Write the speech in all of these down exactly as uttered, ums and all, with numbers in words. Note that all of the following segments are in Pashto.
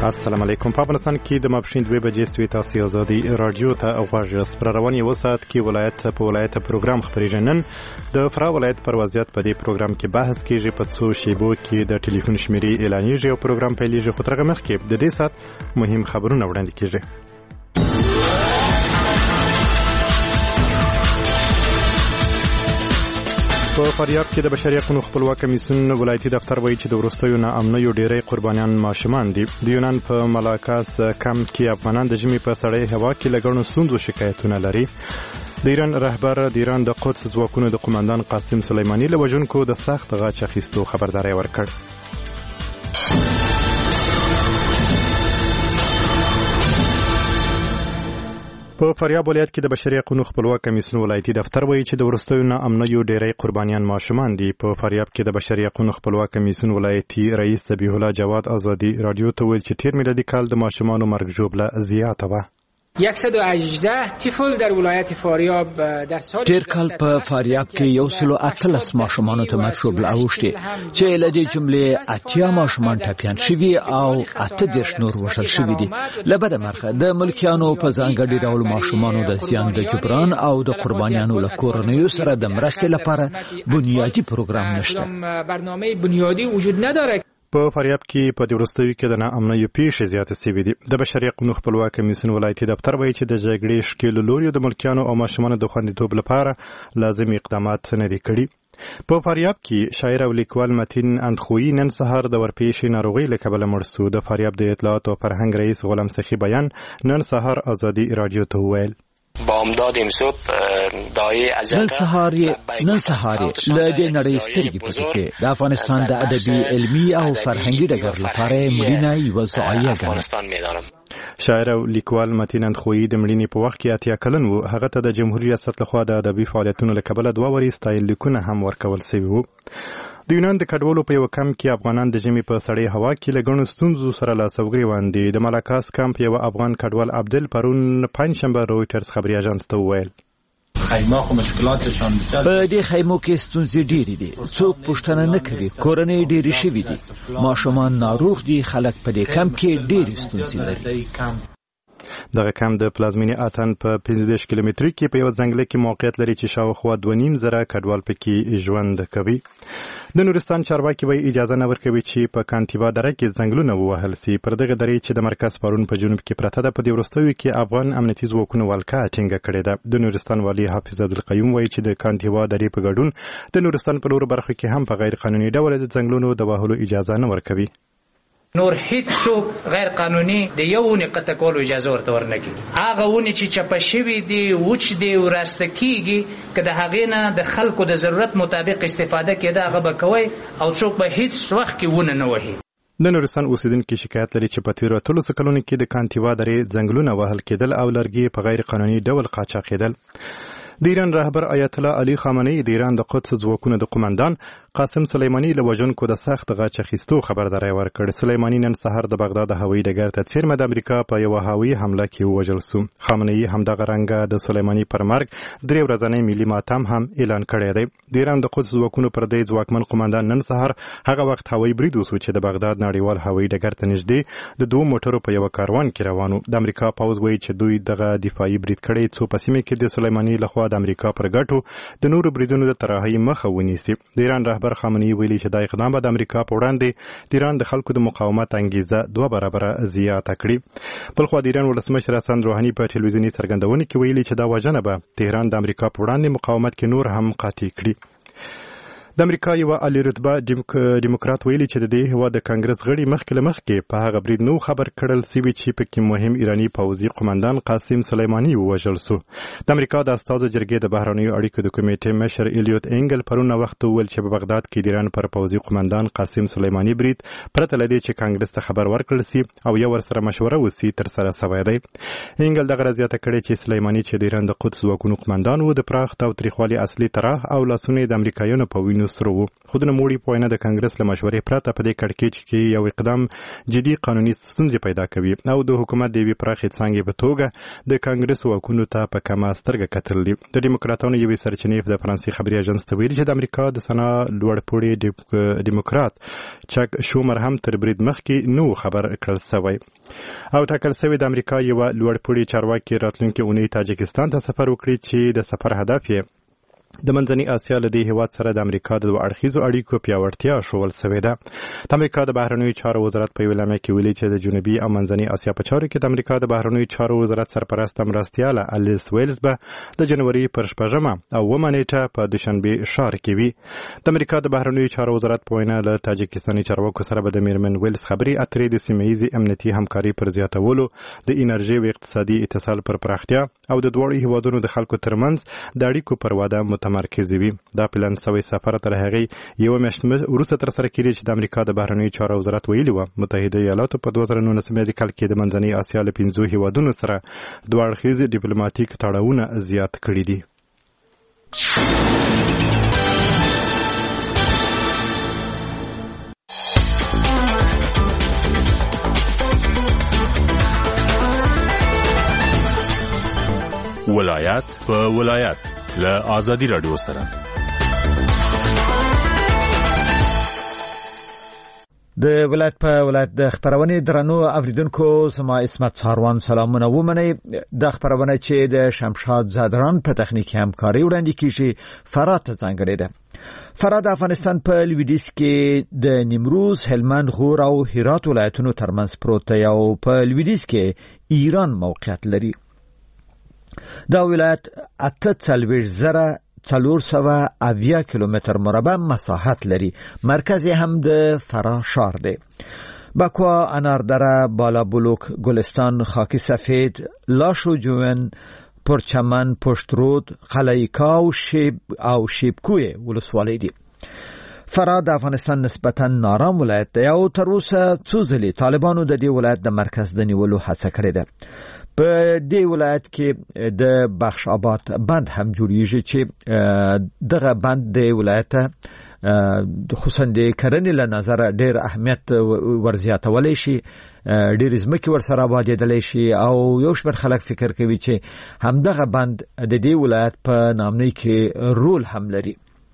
السلام علیکم. په افغانستان کې د ماپښین دوه بجې سوي تاسو ازادي رادیو ته غواړئ یاست. پر روان یو ساعت کې ولایت په ولایت پروګرام خبرېږي. نن د فراه ولایت پر وضعیت په دې پروګرام کې بحث کېږي. په څو شیبو کې د ټلیفون شمیرې اعلانېږي او پروګرام پیلېږي. خو تر هغه مخکې د دې ساعت مهم خبرونه وړاندې کېږي. په فاریاب کې د بشري حقوقو خپلواک کمیسیون ولایتي دفتر وایي چې د وروستیو ناامنیو ډېری قربانیان ماشومان دي. د یونان په ملاکاس کمپ کې افغانان د ژمي په سړې هوا کې له ګڼو ستونزو شکایتونه لري. د ایران رهبر د ایران د قدس ځواکونو د قومندان قاسم سلیماني له وژونکو د سخت غچ اخیستو خبرداری ورکړ. په فاریاب ولایت کې د بشري حقوقو خپلواک کمیسیون ولایتي دفتر وایي چې د وروستیو ناامنیو ډېری قربانیان ماشومان دي. په فاریاب کې د بشري حقوقو خپلواک کمیسیون ولایتي رئیس ذبیح الله جواد آزادي رادیو ته ویل چې تیر میلادي کال د ماشومانو مرګ ژوبله زیاته وه. صد و هجده طفل در ولایت فاریاب در سال تیر کال په فاریاب کې یو سل و اتلس ماشومانو ته مرګ ژوبله اوښتې چې له دې جملې اتیا ماشومان ټپیان شوي او اته دېرش نور وژل شوي دي. له بده مرغه د ملکیانو په ځانګړي ډول ماشومانو د زیان د جبران او د قربانیانو له کورنیو سره د مرستې لپاره بنیادي پروګرام نشته. برنامه بنیادی وجود نداره. په فاریاب کې په دې وروستیو کې د ناامنیو پیښې زیاتې سوي دي. د بشري حقوقو خپلواک کمیسیون ولایتي دفتر وایي چې د جګړې ښکېلو لوریو د ملکیانو او ماشومانو د خوندیتوب لپاره لازمي اقدامات نه دي کړي. په فاریاب کې شاعر او لیکوال متین اندخویی نن سهار د ورپېښې ناروغۍ له کبله مړ سو. د فاریاب د اطلاعات او فرهنګ رئیس غلام سخي بیان نن سهار آزادي رادیو ته وویل بامداد امصبح دایې ازل نن سهار نن سهار له دې نړۍ سترګې پټې کړې. د افغانستان د ادبي علمي او فرهنګي ډګر لپاره مړینه یوه ضایعه ګڼم. شاعر او لیکوال متین اندخویی د مړینې په وخت کې اتیا کلن و. هغه ته د جمهوریت ریاست لخوا د ادبي فعالیتونو له کبله دوه وارې ستایللیکونه هم ورکول سوي وو. د یونان د کډوالو په یو کمپ کې افغانان د ژمي په سړې هوا کې له ګڼو ستونزو سره لاس او ګریوان دي. د ملاکاس کمپ یو افغان کډوال عبدل پرون پنجشنبه رویټرز خبري اژانس ته وویل خیمه خو مشکلاتشان بسیار په دې خیمو کې ستونزې ډېرې دي. څوک پوښتنه نه کوي. کورنۍ ډېرې شوي دي. ماشومان ناروغ دي. خلک په دې کمپ کې ډېرې ستونزې لري. دغه کمپ د پلازمینې اتن په پنځه دېرش کیلومتري کې په یو ځنګله کې موقعیت لري چې شاوخوا دوه نیم زره کډوال پکې ژوند کوي. د نورستان چارواکي وایي اجازه نه ورکوي چې په کانتیوا دره کې ځنګلونه ووهل سي. پر دغه درې چې د مرکز پرون په جنوب کې پرته ده په دې وروستیو کې افغان امنیتي ځواکونو ولکه ټینګه کړې ده. د نورستان والي حافظ عبدالقیوم وایي چې د کانتیوا درې په ګډون د نورستان په نورو برخو کې هم په غیر قانوني ډول د ځنګلونو د وهلو اجازه نه ورکوي. نور هیڅ څوک غیر قانوني د یو ونې قطع کولو اجازه ورته ورنکړي. هغه ونې چې چپه شوي دي وچ دي وراسته کیږي که د هغې نه د خلکو د ضرورت مطابق استفاده کېده هغه به کوئ او څوک به هیڅ وخت کې ونه نه وهي. د نورستان اوسیدونکي شکایت لري چې په تیرو اتلسو کلونو کې د کانتیوا درې ځنګلونه وهل کېدل او لرګي په غیر قانوني ډول قاچاقېدل. د ایران رهبر آیت الله علي خامنه‌ای د ایران د قدس ځواکونو د قومندان قاسم سلیماني له وژونکو د سخت غچ اخیستو خبرداری ورکړ. سلیماني نن سهار د بغداد هوایي ډګر ته څیرمه د امریکا په یوه هوایي حمله کې ووژل سو. خامنه‌ای همدغه رنګه د سلیماني پر مرګ درې ورځنی ملي ماتم هم اعلان کړی دی. د ایران د قدس ځواکونو پر دې ځواکمن قومندان نن سهار هغه وخت هوایي برید وسو چې د بغداد نړیوال هوایي ډګر ته نږدې د دوه موټرو په یوه کاروان کې روانو. د امریکا پوځ وایي چې دوی دغه دفاعي برید کړی څو په سیمه کې د سلیماني لخوا د امریکا پر ګټو د نورو بریدونو د تراهي مخه ونیسي. د ایران رهبر خامنه‌ای ویلي چې دا اقدام به د امریکا په وړاندې د ایران د خلکو د مقاومت انګیزه دوه برابره زیاته کړي. بلخوا د ایران ولسمشر حسن روحاني په ټلویزیوني څرګندونه کې ویلي چې دا وجنه به تهران د امریکا په وړاندې مقاومت کې نور هم قاطع کړي. د امریکا یو عالی رتبه ډیموکرات ویلي چې د دې هیواد د کانګرس غړي مخکې له مخکې په هغه برید نو خبر کړل سوي چې پکې مهم ایراني پوځي قومندان قاسم سلیماني ووژل سو. د امریکا د استازو جرګې د بهرنیو اړیکو د کمیټې مشر الیوت انګل پرون وخت ویل چې په بغداد کې د ایران پر پوځي قومندان قاسم سلیماني برید پرته له دې چې کانګرس ته خبر ورکړل سي او یو ورسره مشوره وسی تر سره سوی دی. انګل دغه زیاته کړې چې سلیماني چې د ایران د قدس ځواکونو قومندان و د پراخ تاوتریخوالي اصلي طرح او لاسونه د امریکایانو په وینو سره وو. خو د نوموړي په وینا د کانګرس له مشورې پرته په دې کړکېچ کې یو اقدام جدي قانوني ستونزې پیدا کوي او د حکومت د یوې پراخې څانګې په توګه د کانګرس واکونو ته په کمه سترګه کتل دي. د ډیموکراتانو یوې سرچینې د فرانسې خبري اژانس ته ویلي چې د امریکا د سنا لوړپوړي ډیموکرات چک شومر هم تر برید مخکې نو خبر کړل شوی او ټاکل شوی د امریکا یو لوړپوړي چارواکي راتلونکي اونۍ تاجکستان ته سفر وکړي چې د سفر هدف یې د منځنۍ اسیا له دې هیواد سره د امریکا د دوه اړخیزو اړیکو پیاوړتیا ښوول شوې ده. د امریکا د بهرنیو چارو وزارت په یوه اعلامیه کې ویلي چې د جنوبي او منځنۍ اسیا په چارو کې د امریکا د بهرنیو چارو وزارت سرپرسته مرستیاله الیس ویلز به د جنوري پر شپږمه او اوومه نیټه په دوشنبه ښار کې وي. د امریکا د بهرنیو چارو وزارت په وینا له تاجکستاني چارواکو سره به د میرمن ویلز خبرې اترې د سیمه ییزې امنیتي همکاري پر زیاتولو، د انرژي او اقتصادي اتصال پر پراختیا او د دواړو هیوادونو د خلکو ترمنځ د اړیکو پر وده متمرکز وي. دا پلان سوی سفر تر هغې یوه میاشت وروسته ترسره کېږي چې د امریکا د بهرنیو چارو وزارت ویلي وه متحده ایالاتو په دوه زره نولس میلادي کال کې د منځنۍ اسیا له پنځو هیوادونو سره دوه اړخیز ډیپلوماټیک تړاوونه زیات کړي دي. ولایت په ولایت له آزادی رادیو سره د ولایت په ولایت د خبرونه درنو اوریدونکو سما اسمت ساروان سلامونه ومنئ. د خبرونه چې د شمشاد زادران په تخنیکی همکاري وړاندې کیږي فرات ځانګړی ده. فرات د افغانستان په لویدیځ کې د نیمروز، هلمند، غور او هرات ولایتونو ترمنځ پروت دی او په لویدیځ کې ایران موقعیت لري. دا ولایت اته څلوېښت زره څلور سوه اویا کیلومتر مربع مساحت لري. مرکز هم د فرا ښار دی. بکوا، اناردره، بالا بلوک، گلستان، خاکی سفید، لاشو جوین، پرچمن، پشترود، خلایکا او شیب او شیبکوی ولسوالی دي. فرا د افغانستان نسبتا نارام ولایت دی او تر اوسه څو ځلې طالبانو د دې ولایت د مرکز د نیولو هڅه کړې ده. په دې ولایت کې د بخش آباد بند هم جوړیږي چې دغه بند د ولایت خصوصا د کرنې له نظر ډېر اهمیت ورزیاتولی شي، ډېر ځمکې ورسره آبادېدلی شي او یو شمېر خلک فکر کوي چې همدغه بند د دې ولایت په نامنۍ کې رول هم لري.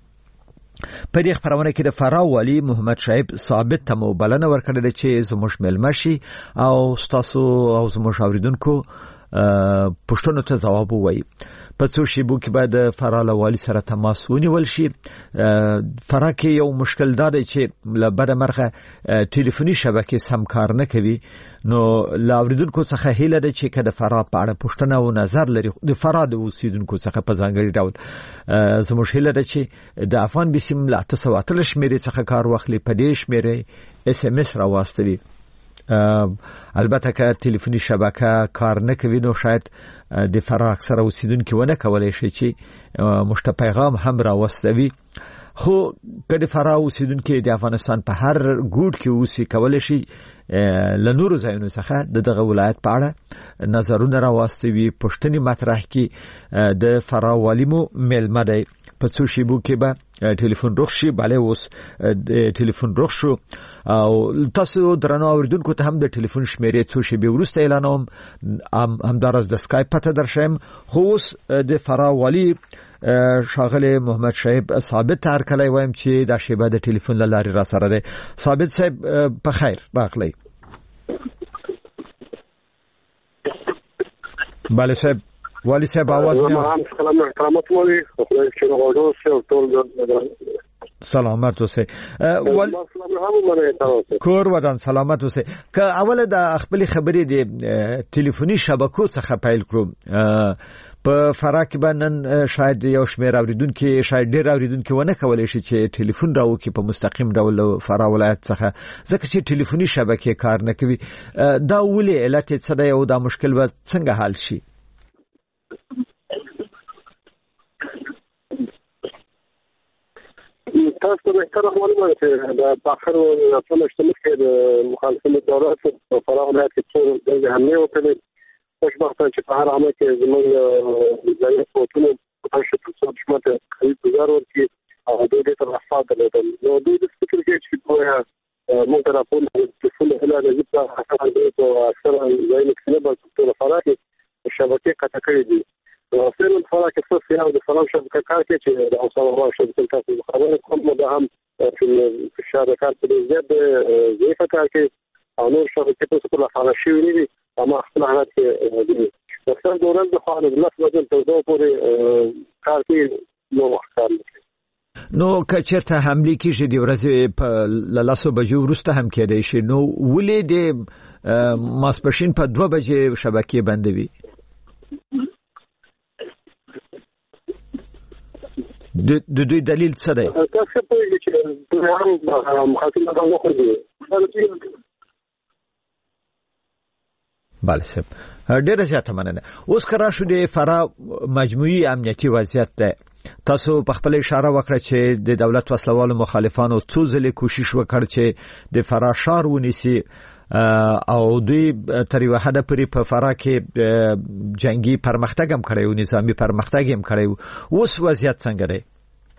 په دې خبرونه کې د فرا والی محمد شعیب ثابت ته مو بلنه ورکړه ده چې زموږ ملمه شي او ستاسو او زموږ اوریدونکو پوښتنو ته ځواب ووایي. په څو شیبو کې باید د فرا له والي سره تماس ونیول شي. فرا کې یو مشکل دا دی چې له بده مرغه ټلیفوني شبکې سم کار نه کوي. نو له اوریدونکو څخه هیله ده چې که د فرا په اړه پوښتنه او نظر لري، د فرا د اوسیدونکو څخه په ځانګړي ډول زموږ هیله ده چې د افغان بیسیم له اته سوه اتلس شمېرې څخه کار واخلي، په دې شمېرې اس ام اس راواستوي. البته که ټلیفوني شبکه کار نه کوي نو شاید د فرا اکثره اوسیدونکو ونه کولای شي چې مشت پیغام هم راوستوي. خو که د فرا اوسیدونکو د افغانستان په هر ګوټ کې اوسي کولای شي له نورو ځایونو څخه د دغه ولایت په اړه نظرونه راوستوي، پوښتنې مطرح کړي. د فرا والی مو میلمه دی. په څو شیبو کې به ټلیفون روغ شي. بله اوس د ټلیفون روغ شو او تاسو درنو اوریدونکو ته هم د ټلیفون شمیرې څو شیبې وروسته اعلانوم، همداراز د اسکایپ پته درشم. خو اوس د فرا والی شاغله محمد شعیب ثابت تر کله وایم چې د شیبه د ټلیفون لاري را سره ده. ثابت صاحب په خیر راغلی. بله صاحب، والی صاحب आवाज مې سلام احترامات والی خدای چې غوډو سه ټول سلامت اوسه. ول کور ودان سلامت اوسه. که اوله د خپل خبرې د ټلیفوني شبکو څخه پیل کړو. په فرا کې باندې شاید یو شمېر اوریدونکو شاید ډېر اوریدونکو ونه کولای شي چې ټلیفون راوکي په مستقیم ډول فرا ولایت څخه، ځکه چې ټلیفوني شبکې کار نه کوي. دا ولې علت څه دی او دا مشکل به څنګه حل شي؟ تاسو به تر هغه وخت چې د باخر او خپل اجتماعي کې د مخالفت دورات په فرا ولایت کې څو د همنه وکړي. خوشبختانه چې په هر عمل کې زموږ ځای په ټولو په شپږ سوه شمته کوي گزار ورکړي او د دې تر افاد سلام شبکه کار کې چې د اوسه الله شبکه تاسو خبرونه کوم دا هم په شاده کار په زیات ضعیفه کار کې او نور شبکې په څه په فعال شي نه دي اما خپل حالت کې دي مثلا دوران د خالد الله وجل توزو پورې کار کې نو وخت کار کوي نو کچرته حمله کیږي د ورځې په لاسو بجو ورسته هم کېدای شي نو ولې د ماسپښین په دوه بجې شبکې بندوي د دوی دلیل څه دی تاسو په دې چې دوی هم مخاطب نه وخوري بله صاحب ډیره زیاته مننه اوس کرا شو د فرا مجموعي امنیتي وضعیت ده تاسو په خپل اشاره وکړه چې د دولت وسلوالو مخالفانو څو ځله کوشش وکړ چې د فرا شار ونیسي او دوی تر یو حد پورې په فرا کې جنگي پرمختګ هم کړی او نظامی پرمختګ هم کړی اوس وضعیت څنګه دی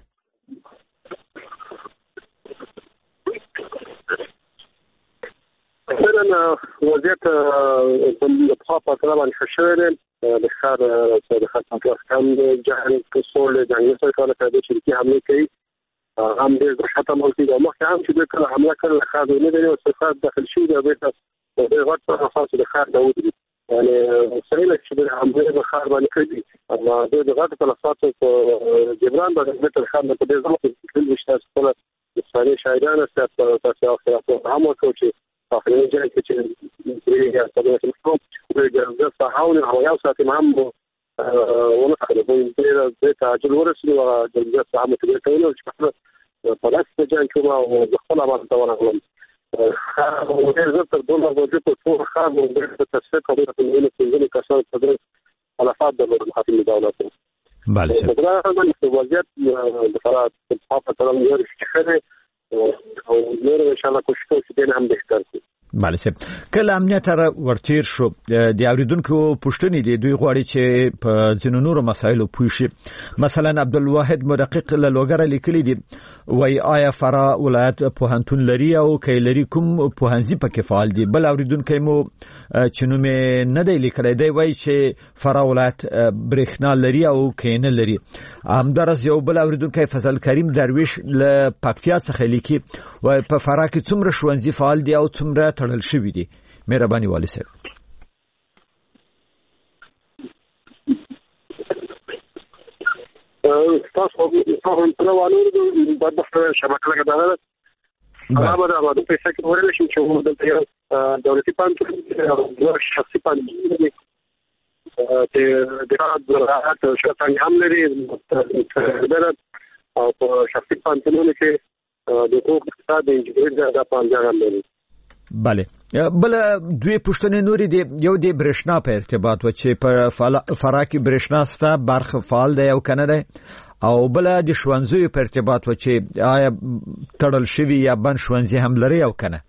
مثلا وضعیت په خاطر طبعا ششره د خار د خاطر کم جهان کسول جنگي سره کله چې کی حمله کوي هم د ختم او د مخه هم چې کله حمله کړل خار نه دی او صفات داخل شي د بیت د غټ په خاصه د خار داوود یعنی سره چې د حمله د خار باندې کړی اما د غټ په لاساتو په جبران د بیت الخار په دې ځل کې کله چې تاسو د ساري شاعرانه ستاسو تاسو اخلاق هم کوچي اخري جاي چې پریږه تاسو ته د صحاول او یو ساعت هم ونه خبره په دې تعجل ورسېږي او د دې صحابه ته ټول چې په لاس ته جان کوم او د خپل باندې دا ورغلم خو د زړه تر دوه ورځې په څو خامو د تفسیر کوي په دې کې ځینې کسان صدر خلافات د مخاطب دولت بله دا هم وضعیت د فرات په خاطر ترم یو شخصي او نور ان شاء الله کوشش کوو چې دین هم بهتر شي بله صاحب کله امنیت را ورتیر شو د اوریدونکو پوښتنې دي دوی غواړي چې په ځینو نورو مسایلو پوه شي مثلا عبدالواحد مدقق له لوګره لیکلي دي وای آیا فرا ولایت پوهنتون لري او کای لري کوم پوهنځي پکې فعال دي بل اوریدونکو مو چې نو مې نه دی لیکلی دی وای چې فرا ولایت برېښنا لري او کای نه لري همدارس یو بل اوریدونکو فضل کریم درویش له پکتیا څخه لیکي وای په فرا کې څومره ښوونځي فعال دي او څومره تړل شوی دي مهرباني والي صاحب تاسو په پروانو د دفتر شبکه لګا دا هغه د اماده په څیر ورل شي چې د دولتي پانتون او شخصي پانتون دي د د راحت شتان هم لري او په شخصي پانتونونو کې د حقوق اقتصاد د انجینر د پانځه هم لري بله بل دوی پښتنې نوري دی یو دی برېښنا په ارتباط و چې په فرا کې برېښنا ستا برخه فعال دی او کنه دی او بل د ښوونځیو په ارتباط و چې آیا تړل شوی یا بند ښوونځي هم لري او کنه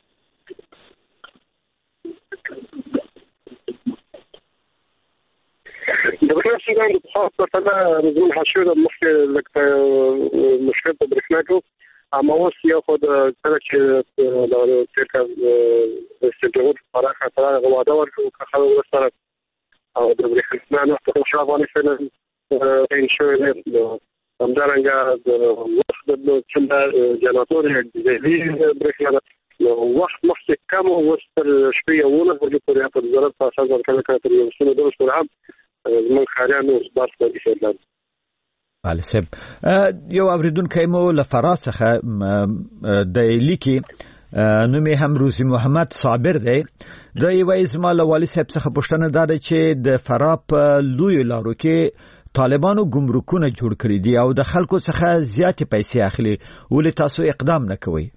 د برېښنا څنګه په خاصه توګه رزمن حشو د مشکل مشکل په برېښنا کې اما اوس یو خو د کله چې د ترکا استدلال فراخ سره غواړه ورکو خلک سره او د برېښنا نه په شاوانه سره ان شاء الله همدارنګه د وخت د څنګه جنراتور دی برېښنا نو وخت مخکې کم او وستر شپې یوونه ورته پورې په ضرورت په اساس ورکړل کړه تر یو څو د ورځې هم من خاریانو بار په ایستل بله صاحب یو اوریدونکی مو له فرا څخه د لیکي نوم یې هم روزي محمد صابر دی دا یو زما له والي صاحب څخه پوښتنه ده چې د فرا په لوی لارو کې طالبانو ګمرکونه جوړ کړی دي او د خلکو څخه زیاتې پیسې اخلي ولې تاسو اقدام نه کوئ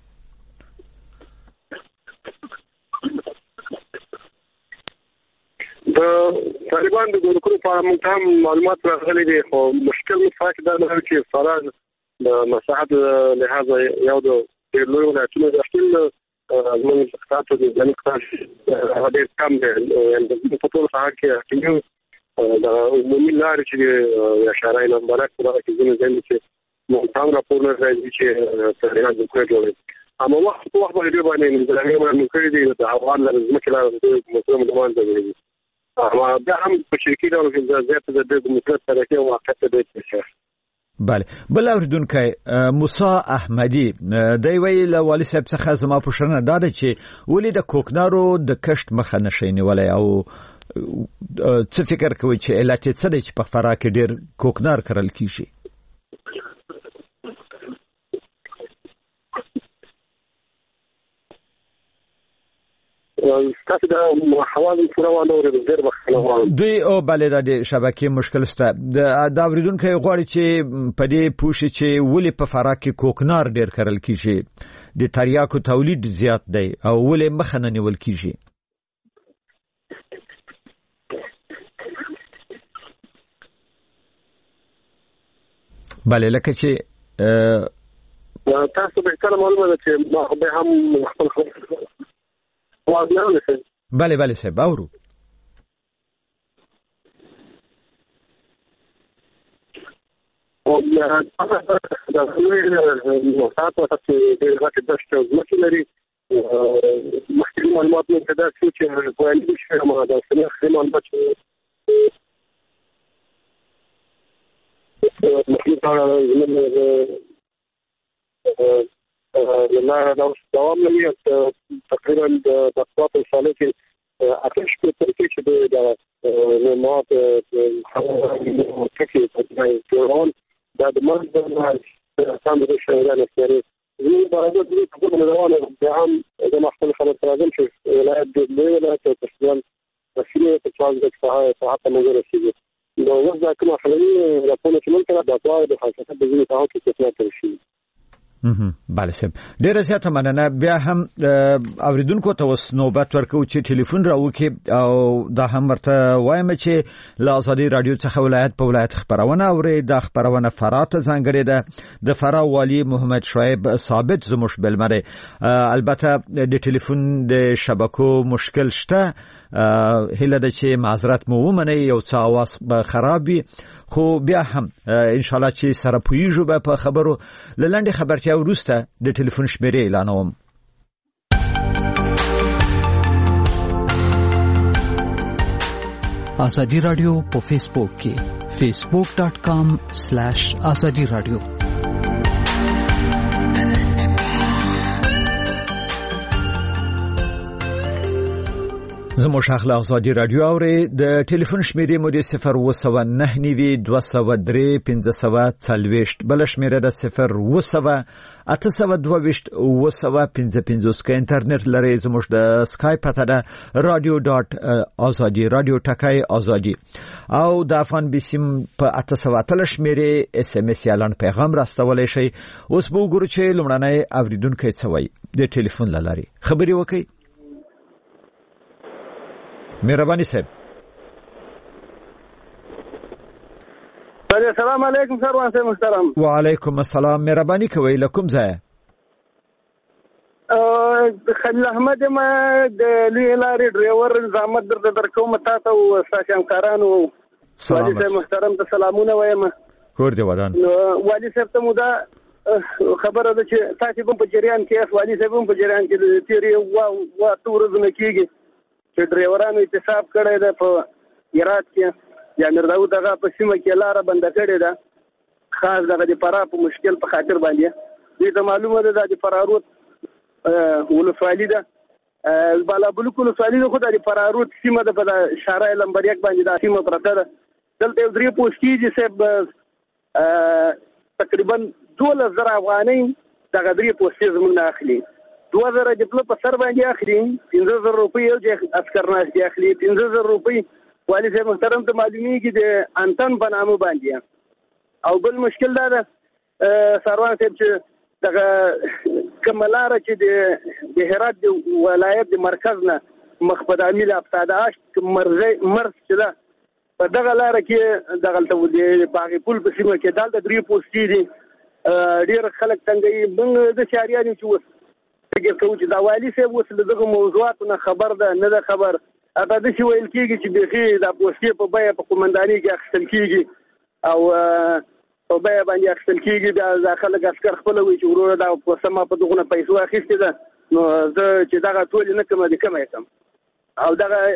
د طالبان د ګمرکونو په اړه هم معلومات راغلي دي خو مشکل مفاق دا نه چې فرض د مساحت لحاظ یو د لوی ولایتونو د خپل زموږ اقتصاد د ځینې کار هغه ډېر کم دی یعنې په ټول ښار کې د عمومي لارې چې یا شارع نمبرک په دغه کې ځینې ځینې چې مونتان راپورونه راځي چې طالبان ګمرکونه جوړوي اما وخت په وخت باندې باندې نظامي باندې کړی دی د افغان د ځمکې لپاره د مسلمان د بیا هم په شرکي ډول کې زیات د موټر طریقې او واقعیت دی چې بله بل اوریدونکی موسی احمدی دی وی له والي صاحب څخه زما پوښتنه دا ده چې ولې د کوکنارو د کښت مخه نشي نیولای او څه فکر کوي چې علت یې څه دی چې په فراه کې ډېر کوکنار کرل کیږي؟ تاسو د حواله پروانه ورته ډېر وخت دوی او بلې د شبکې مشکل سته د اوریدونکو غواړي چې په دې پوښي چې ولې په فراه کې کوکنار ډېر کرل کیږي د تریاکو تولید زیات دی او ولې مخه نه نیول کیږي؟ بلې لکه چې تاسو به کله معلومه ده چې ما به هم خپل خپل بله بله صاحب اورو او یا دا نو تاسو ته د راکټ د شته ځمکې لري مخکې معلومات مو کدا چې په اړه شي ما دا څنګه خدمت بچو مخکې دا لما لو دوام لي تقريبا بخطوات الصالة في أكش بالتركيز بالمواد كثير في بعد ما كان بدي شغلانة يعني زي بعد ذلك كل من الأوان بعام إذا ما حصل خبر لازم شوف لا أدري ولا تشتغل مسؤولية تشتغل ساعات ساعات من غير شيء لو وزع كنا خليني لكون في ممكن أبغى بحاجة بزينة تعاون في تسمية الشيء بله سم ډیره زیاته مننه. بیا هم اوریدونکو ته وس نوبت ورکو چې ټلیفون راوکي او دا هم ورته وایم چې له آزادي رادیو څخه ولایت په ولایت خبرونه اوري. د خبرونه فراه ته ځانګړې ده. د فراه والی محمد شعیب ثابت زموږ بلمره. البته د ټلیفون د شبکو مشکل شته، هله د چې معذرت مو ومني، یو څه اواز به خرابي، خو بیا هم ان شاء الله چې سره پویږو به په خبرو. لنډه خبرتیا وروسته د ټلیفون شمیرې اعلانوم. آزادی رادیو په فیسبوک کې facebook dot com slash azadi radio. زموږ اخلا آزادی رادیو اوري. د ټلیفون شمیرې مو د صفر و سو نه نیوي دوه سو درې پنځه سو څلوېښت، بل شمیره د صفر و سو اته سو دوه ویشت و سو پنځه پنځوس. که انټرنیټ لري زموږ د سکایپ پته ده رادیو ډاټ آزادی رادیو ټکای آزادی، او د افغان بیسیم په اته سو اتل شمیرې اس ام اس یالان پیغام راستولای شي. اوس به وګورو چې لمړنۍ اوریدونکو څه وایي د ټلیفون لاري. خبري وکي مهرباني صاحب. السلام علیکم سروان صاحب محترم. وعلیکم السلام. مهرباني کوي لکم ځای خلیل احمد ما د لوی لارې ډرایور زحمت درته درکوم تاسو او ساسي همکارانو. والي صاحب محترم ته سلامونه وایم. کور دی ودان. والي صاحب ته مودا خبره ده چې تاسو په جریان کې والي صاحب په جریان کې تیری وا وا تورزنه کیږي چې ډرایورانو احتساب کړی ده په هرات کې یا مرداو دغه په سیمه کې لاره بند کړې ده، خاص دغه د فراه په مشکل په خاطر باندې. دې ته معلومه ده د فراروت ولسوالي ده، بالا بلوک ولسوالي ده، خو د فراروت سیمه ده په شارع لمبر یک باندې د سیمه پرته ده. دلته یو درې پوسټي دي صاحب تقریبا دوه زره افغانۍ دغه درې پوسټي زموږ نه اخلي. دوه زره جپله په سر باندې اخلي، پنځه زره روپۍ یو ځای عسکر ناست دی اخلي، پنځه زره روپۍ والي صاحب محترم ته معلومیږي د انتن په نامه باندې. او بل مشکل دا ده سروان صاحب چې دغه کومه لاره چې د هرات د ولایت د مرکز نه مخ په دامي له افتاده اشت مرزي مرز چې ده په دغه لاره کې دغلته د باغی پول په سیمه کې دلته درې پوسټي دي. ډېر خلک تنګوي. موږ د شهریانو چې اوس فکر کوو چې دا والي صاحب اوس له دغه موضوعاتو نه خبر ده نه ده خبر. اته داسې ویل کېږي چې بیخي دا پوسټې په بیه په قومندانۍ کې اخیستل کېږي او په بیه باندې اخیستل کېږي. بیا دا خلک عسکر خپله وایي چې وروره دا پوسټه ما په دغونه پیسو اخیستې ده، نو زه چې دغه ټولې نه کومه د کومه یې کم. او دغه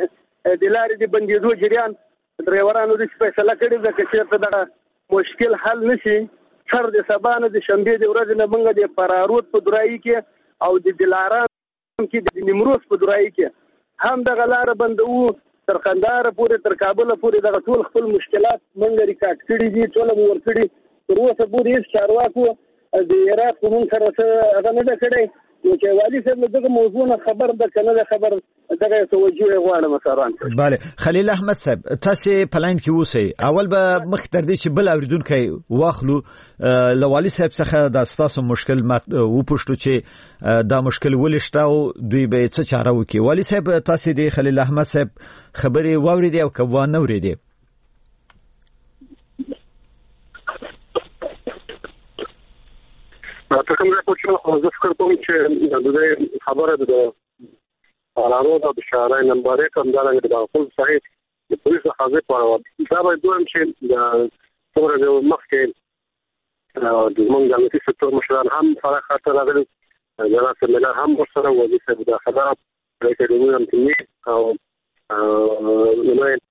د لارې د بندېدو جریان ډرایورانو د فیصله کړې ده چې چېرته دغه مشکل حل نشي سر د سبا نه د شنبې د ورځې نه موږ د فرارود په درایي کې او د دلارام کې د نیمروز په درایي کې هم دغه لاره بندوو تر قندهار پورې تر کابل پورې دغه ټول خپل مشکلات موږ ریکارډ کړي دي ټول مو ورکړي تر اوسه پورې هیڅ چارواکو د عراق په موږ سره هغه نه ده کړی نو چې والي صاحب دغه موضوع نه خبر ده کنه ده خبر دغه توجه غواړم سران. بله خلیل احمد صاحب تاسو په لاین کې اوسئ اول به مخ تر دې چې بل اوریدونکو واخلو له والي صاحب څخه د تاسو مشکل و پوښتو چې دا مشکل ولشته او دوی به څه چاره وکړي. والي صاحب تاسو د خلیل احمد صاحب خبرې واوریدې او کبا نه اوریدې؟ ته کوم ځای پوښتنه زه فکر کوم چې د دې خبره ده قرارو د بشارای نمبر یک هم دا د خپل صحیح د پولیس حاضر پاره دا به دوم چې د څومره د مخکې د موږ د امنیتي سکتور مشران هم سره خاطر راغلي جناب سمیلر هم ورسره وظیفه د خبره پرې کوي هم چې او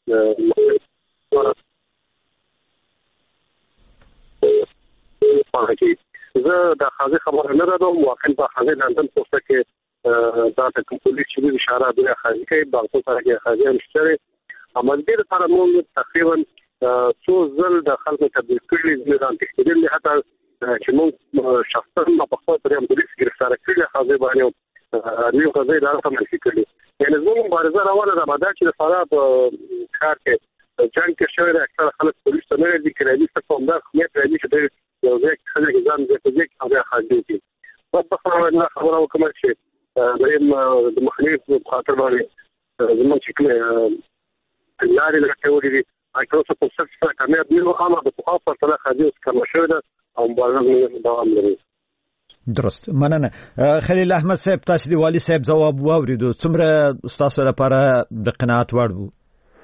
نو پاره زه د خاصه خبره نه راځم واقعا په خاصه لندن پوسټه کې دا د پولیس چې اشاره به خاصه کې باغ سره کې خاصه مشتري عمل دې لپاره موږ تقریبا څو ځل د خلکو تبلیغ کړی د انتخابي حتی چې موږ شخصا په خپل طریقه پولیس گرفتار کړی خاصه باندې نیو خاصه دا هم کړی یعنی زموږ مبارزه روانه ده بعد چې د فراب کار کې جنگ کې شوی د اکثر خلک پولیس ته نه دي کړی چې کوم دا خدمت راځي چې یو ځای خلک ځان دې په ځای کې هغه خاصه دي په خبره خبره وکړم چې د مخالف په خاطر باندې زموږ چې لارې لټولې دي اکثر په څه څه کامیاب نه وو اما په خاطر سره خاصه کوم شوی ده او مبارزه دوام لري. درست مننه. خلیل احمد صاحب تاسو دی والي صاحب جواب واوریدو څومره تاسو لپاره د قناعت وړ وو؟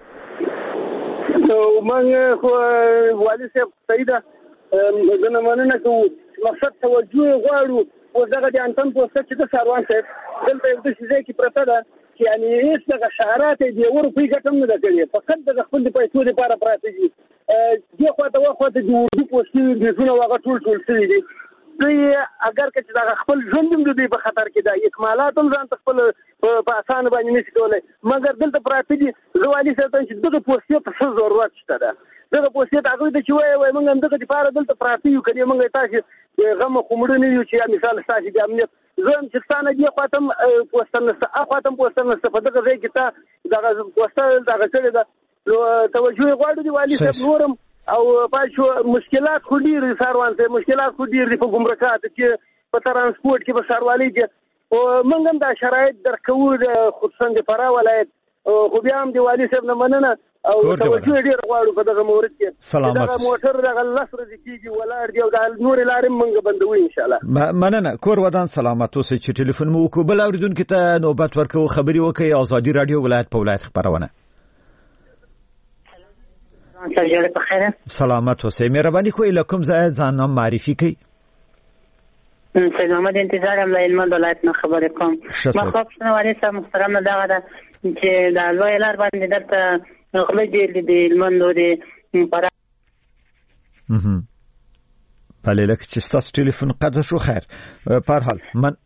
نو موږ خو والي صاحب سیده زنه مننه کوو مقصد توجه غواړو او دغه د انتن پوسټ چې د ساروان صاحب دلته یو څه ځای کې پرته ده چې یعنی هیڅ دغه شعارات دی ورپی ګټم نه کړی فقط د خپل پیسو لپاره پراته دي دغه خواته واخواته د اردو پوسټ دی زونه واغ ټول ټول شي دي دوی اگر که چې دا خپل ژوند هم دوی په خطر کې ده اکمالات هم ځان خپل په اسانه باندې نشي کولای مګر دلته پراته دي زوالي سره چې دغه پوسټ ته څه ضرورت شته ده دغه پوسټ هغه د چې وای وای موږ هم دغه لپاره دلته پراته یو کړي موږ تاسو غم کومړ نه یو چې مثال تاسو د امنیت زم چې ستانه دی خاطم پوسټ نه خاطم پوسټ نه په دغه ځای کې تا دغه پوسټ دغه څه ده توجه غواړي دی والي صاحب نورم او پاشو مشکلات خو ډیر ساروان ته مشکلات خو ډیر دي په ګمرکات کې په ترانسپورت کې په ساروالي کې او موږ هم دا شرایط درکو خصوصا د فرا ولایت خو بیا هم دی والي صاحب نه مننه او توجه ډیر غواړو په دغه مورد کې دغه موټر دغه لسر دي کیږي ولر دی او د نور لارې موږ بندوو ان شاء الله. مننه کور ودان سلامات اوسئ چې ټلیفون مو وکړو بل اوریدونکو ته نوبت ورکو خبري وکړي ازادي رادیو ولایت په ولایت خبرونه. سلامت اوسئ مهرباني کوئ له کوم ځای ځان نام معرفي کړئ؟ سید محمد انتظار هم له هلمند ولایت نه خبرې کوم. ما خو پوښتنه والي صاحب محترم دغه ده چې د لویه لار باندې دلته غله دي د هلمند او د فرا بله لکه چې ستاسو ټلیفون قطع شو خیر په هر حال من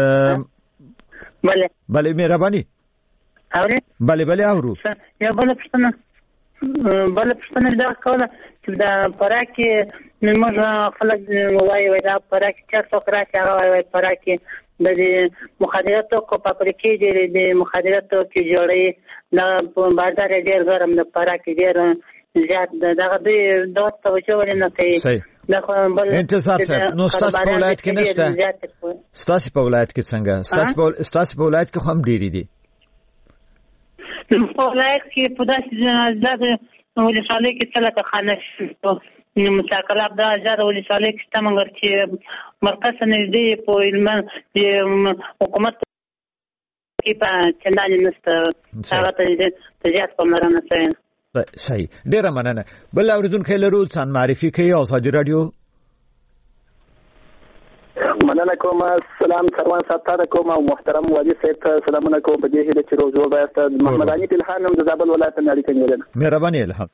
بله بله مهرباني اورئ بله بله اورو یو بله پوښتنه بله پوښتنه دا کوله چې د فرا کې موږ خلک وایي وایي دا فرا کې چا څوک راشي هغه وایي وایي فرا کې د مخدراتو کو پاپریکې ډېرې د مخدراتو کې جوړوي دا په بازار ډېر ګرم د فرا کې ډېر زیات دغه دوی دغه توجه ولې نه کوي؟ انتظار صاحب نو ستاسو په ولایت کې نشته؟ ستاسو په ولایت کې څنګه؟ ستاسو په ولایت کې هم ډېرې دي؟ په ولایت کې په داسې زیاده ولسوالۍ کې څه لکه خانه مساکلاب دا زیاده ولسوالۍ کې شته مګر چې مرکز ته نږدې په هلمند حکومت کې په چندانې نشته هغه ته زیات پاملرنه شوې. صحیح ډېره مننه. بل اورېدونکی لرو ځان معرفي کوي ازادي راډیو. مننه کوم. سلام سروان ساتاره کوم او محترم والي صاحب ته سلامونه کوم په دې هیله چې روز جوړ بایست. محمد علي الهام هم د زابل ولایت نه اړیکه نیولم. مهرباني الهام.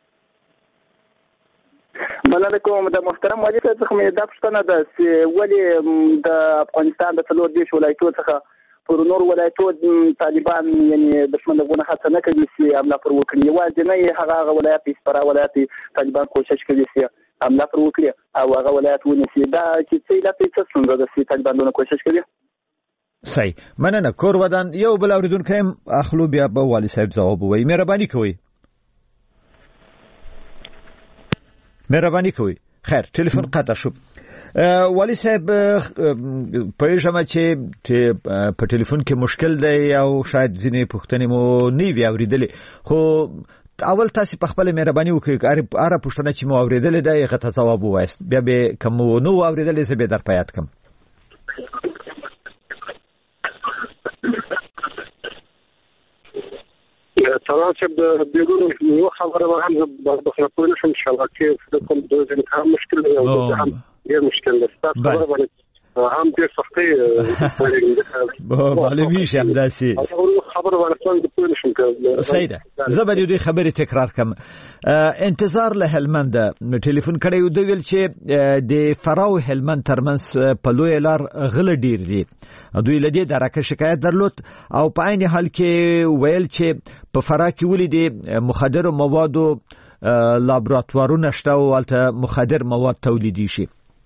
مننه کوم. د محترم والي صاحب څخه مې دا پوښتنه ده چې ولې د افغانستان د څلور دېرش ولایتونو څخه پر نور ولایتونو طالبان یعنی دښمن لګونه هڅه نه کوي چې حمله پر وکړي. یوازې نه هغه هغه ولایت اسپرا ولایت طالبان کوشش کوي چې حمله پر وکړي او هغه ولایت ونیسي. دا چې څه علت څه څنګه د چې طالبان دونه کوشش کوي. صحیح. مننه. کور ودان یو بل اوریدونکو هم اخلو بیا به والي صاحب جواب وایي. مهرباني کوئ. مهرباني کوئ. خیر ټلیفون قطع شو. والي صاحب پېژمه چې په ټلیفون کې مشکل دی او شاید ځینې پوښتنې مو نه وي اورېدلې، خو اول تاسو په خپل مهرباني وکړئ اره پوښتنه چې مو اورېدلې ده هغه ته ځواب ووایاست، بیا به کوم نو اورېدلې زه به در په یاد کړم. طبعا چې د بیرون یو خبره هم د خپل شم شبکې د کوم د هم مشکل دی او هم یو مشکل دی. تاسو خبره باندې هم ډېر سختي معلومي شم داسي خبره باندې څنګه پوه نشم کړم. صحیح ده. زه به دې خبرې تکرار کوم. انتظار له هلمند ټلیفون کړی و، د ویل چې د فراو هلمند ترمنځ په لوی لار غل ډیر دي. دوی لدی درکه شکایت درلود او په عین حال کې ویل چې په فرا کې ولیدي مخدر موادو لابراتوارونه شته او البته مخدر مواد تولیدي شي.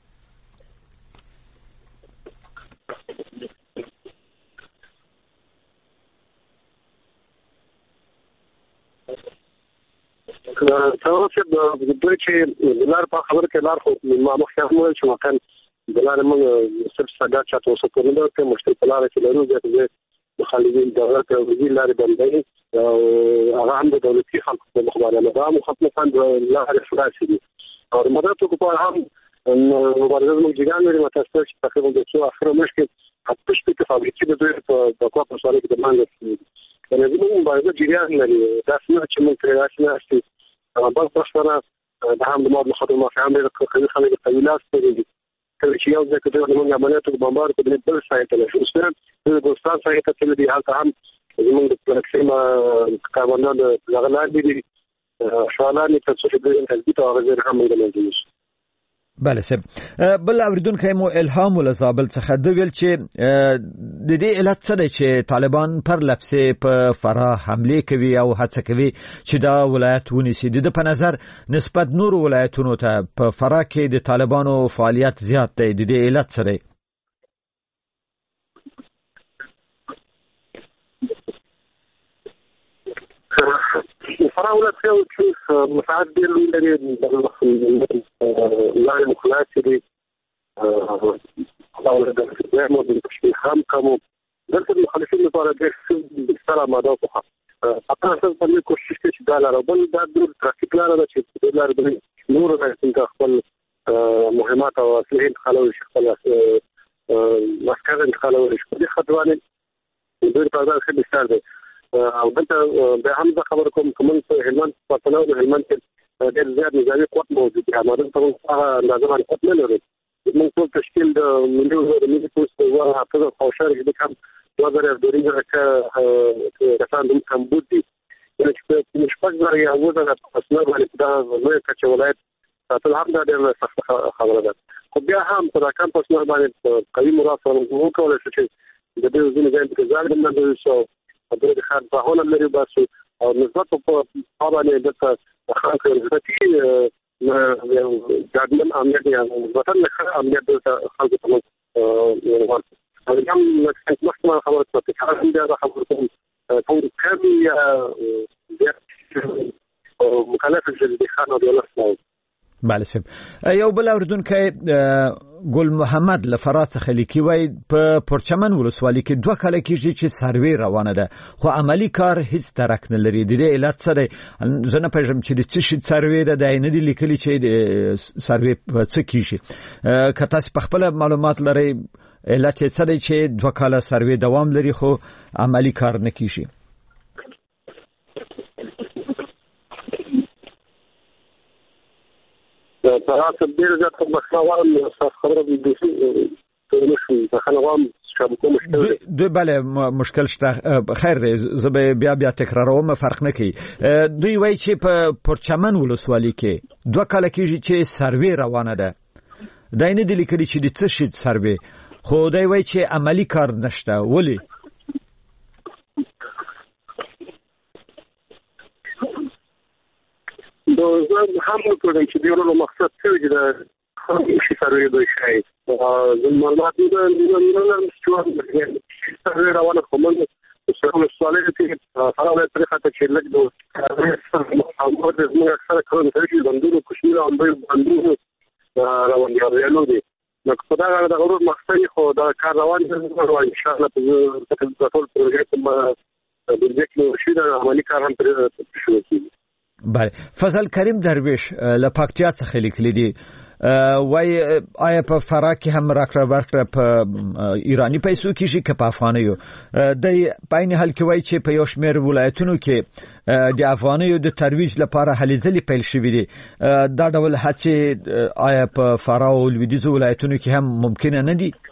څنګه چې د دوی چې لار په خبر کې لار خو ما مخکې هم ویل چې مکان د لارې موږ سب ساده چاته اوسه کولو ته مشکل په لار کې لرو چې د مخالفین دغه ته وزیر لارې بندوي او هغه هم د دولتي خلکو په مخابره نه دا مخاطبان د لارې خلاصې دي او مدته کو په هم مبارزه موږ جګان لري متاسف چې تقریبا د څو اخر مشکل حتی چې په فابریکې د دوی په دغه په سره کې د مانګ یعنی موږ مبارزه جریان لري دا څنګه چې موږ ترې راشي بل پښتنه د هم د ماده مخاطبه فهم د قوي خلک قویلاس کوي چې یو ځکه د موږ عملیاتو بمبار په بل سایت له شو سره د ګوستان سایت ته دی حالت هم زموږ د پلاتفورم کاربندان د غلار دي شوالانه ته څه د تثبیت او غیر هم موجود. بله سب بل اوریدونکو مو الهام ول زابل څخه د ویل چې د دې علت څه دی چې طالبان پر لپسې په فرا حمله کوي او هڅه کوي چې دا ولایت ونیسي. د په نظر نسبت نور ولایتونو ته په فرا کې د طالبانو فعالیت زیات دی، د دې علت څه دی؟ فرا ولایت یو چې مساعد دی لري د لارې مخالفت دي او د دغه د تشبیه هم کوم دلته مخالفین لپاره د سره ماده په اته اساس باندې کوشش کوي چې دا لاره بل دا د ترافیک لاره ده چې د لارې د نور نه څنګه خپل مهمات او اصلي انتقالو شي خپل مسکر انتقالو شي په دې خطوانه د دوی په اړه څه بستر دی او دلته به هم دا خبر کوم کوم په هلمند په تناول هلمند کې د زیات نظامي قوت موجود دی. اماده په هغه اندازه باندې قوت نه لري. موږ ټول تشکیل د ملي د ملي پولیس او حافظ او شارع د کوم دوه زره دوه کې کسان د کمبود دي چې په مشپږ زره یو ځله اصلا باندې دا نوې کچې ولایت تاسو هم دا ډېر سخت خبره ده. خو بیا هم په دا کمپس باندې قوي مرافعه وکړل چې د دې ځینې ځای په ځای باندې شو د دې خاطر په هونه لري بس او نسبت په باندې د خلکو ورته نه دادن امنیت یا وطن نه امنیت د خلکو په او هم مخکمه خبره په تکرار هم دا خبره کوم کوم کمی یا مکلف جدي خانه د الله. بله سب یو بل اوریدونکو ګل محمد لفرات څخه لیکي وای په پرچمن ولسوالۍ کې دوه کال کېږي چې سروې روانه ده خو عملی کار هیڅ درک نه لري. د دې علت څه دی؟ زه نه پېژنم چې د څه شي سروې ده، د نه دي لیکلي چې سروې څه کیږي. که تاسو په خپل معلومات لرئ علت یې څه دی چې دوه کال سروې دوام لري خو عملی کار نه کیږي؟ تاسو ډیر ځکه مخاورم خبره د نشو بخنه غوام شبکه مشکل دوی بله مشکل شته. خیر دی زه به بیا بیا تکراروم فرق نه کوي. دوی وایي چې په پرچمن ولسوالۍ کې دوه کاله کېږي چې سروې روانه ده. دا یې نه دي لیکلي چې د څه شي سروې، خو دوی وایي چې عملي کار نشته. ولې؟ دا هم وکړم چې دیورو مقصد څه دی دا شي سروې دوی شي د معلومات د نړیوال مستوى سروې روانه کومه څه سوالونه چې فعاله طریقه ته چې لګ دوه او د موږ اکثره کارونه چې بندونو کوشنی او بندونو روان دي دي نو په دا غره د غرور مقصد خو دا کار روان دي او ان شاء الله په ټول پروژې ما د دې کې شي د عملي کار هم شروع کیږي. بله. فضل کریم درویش له پکتیا څخه لیکلی دی، وای آیا په فراه کې هم راکړه ورکړه په ایرانی پیسو کېږي که په افغانیو؟ د په عین حال کې وایي چې په یو شمېر ولایتونو کې د افغانیو د ترویج لپاره هلې ځلې پیل شوي دي. دا ډول هڅې آیا په فراه او لویدیځو ولایتونو کې هم ممکنه نه دي؟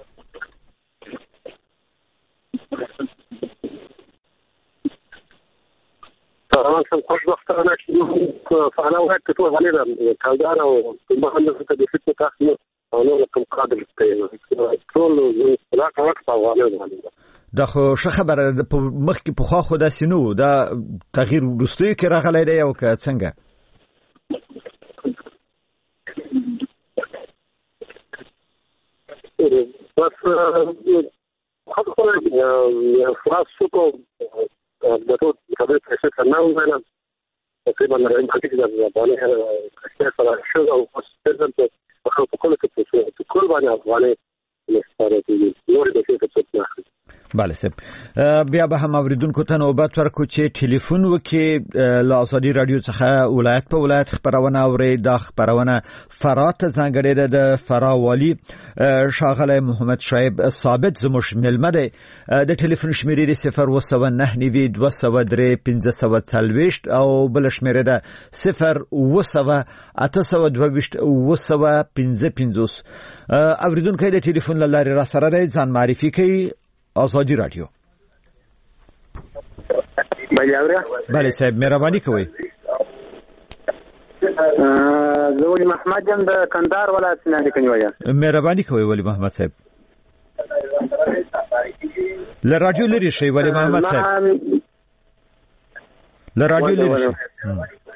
طبعا سم خوشبختانه چې فعلا وخت ته غلي ده کالدار او ما هم څه د فکر تاسو او نو کوم قادر ته ټول لا کاوه په غوړې دا خو ښه خبره ده. په مخ کې په خوا خو داسې نه و، دا تغییر وروستیو کې راغلی دی او که څنګه؟ بس خاصه فراسو کو د ټول خبرې څه څه نه وایي تقریبا نه مخکې د باندې څه سره شو او څه څه په خپل کول کې څه کول باندې افغاني مستاره دي نور د څه څه نه. بله صاحب، بیا به هم اوریدونکو ته نوبت ورکو چې ټلیفون وکړي له ازادي رادیو څخه ولایت په ولایت خبرونه اوري. دا خبرونه فراه ته ځانګړې ده. د فراه والي ښاغلی محمد شعیب ثابت زموږ میلمه دی. د ټلیفون شمیرې صفر اوه سوه نهه نوي دوه سوه درې پنځه سوه څلوېښت او بله شمیرې ده صفر اوه سوه اته سوه دوه ویشت اوه سوه پنځه پنځوس. اوریدونکی د ټلیفون له لارې را سره دی، ځان معرفي کوي. آزادی رادیو. بله صاحب، مهرباني کوئ. زه ولی محمد یم د کندهار ولایت نه لیکنی وایم. مهرباني کوئ ولی محمد صاحب. له رادیو لرې شئ ولی محمد صاحب. له رادیو لرې شئ.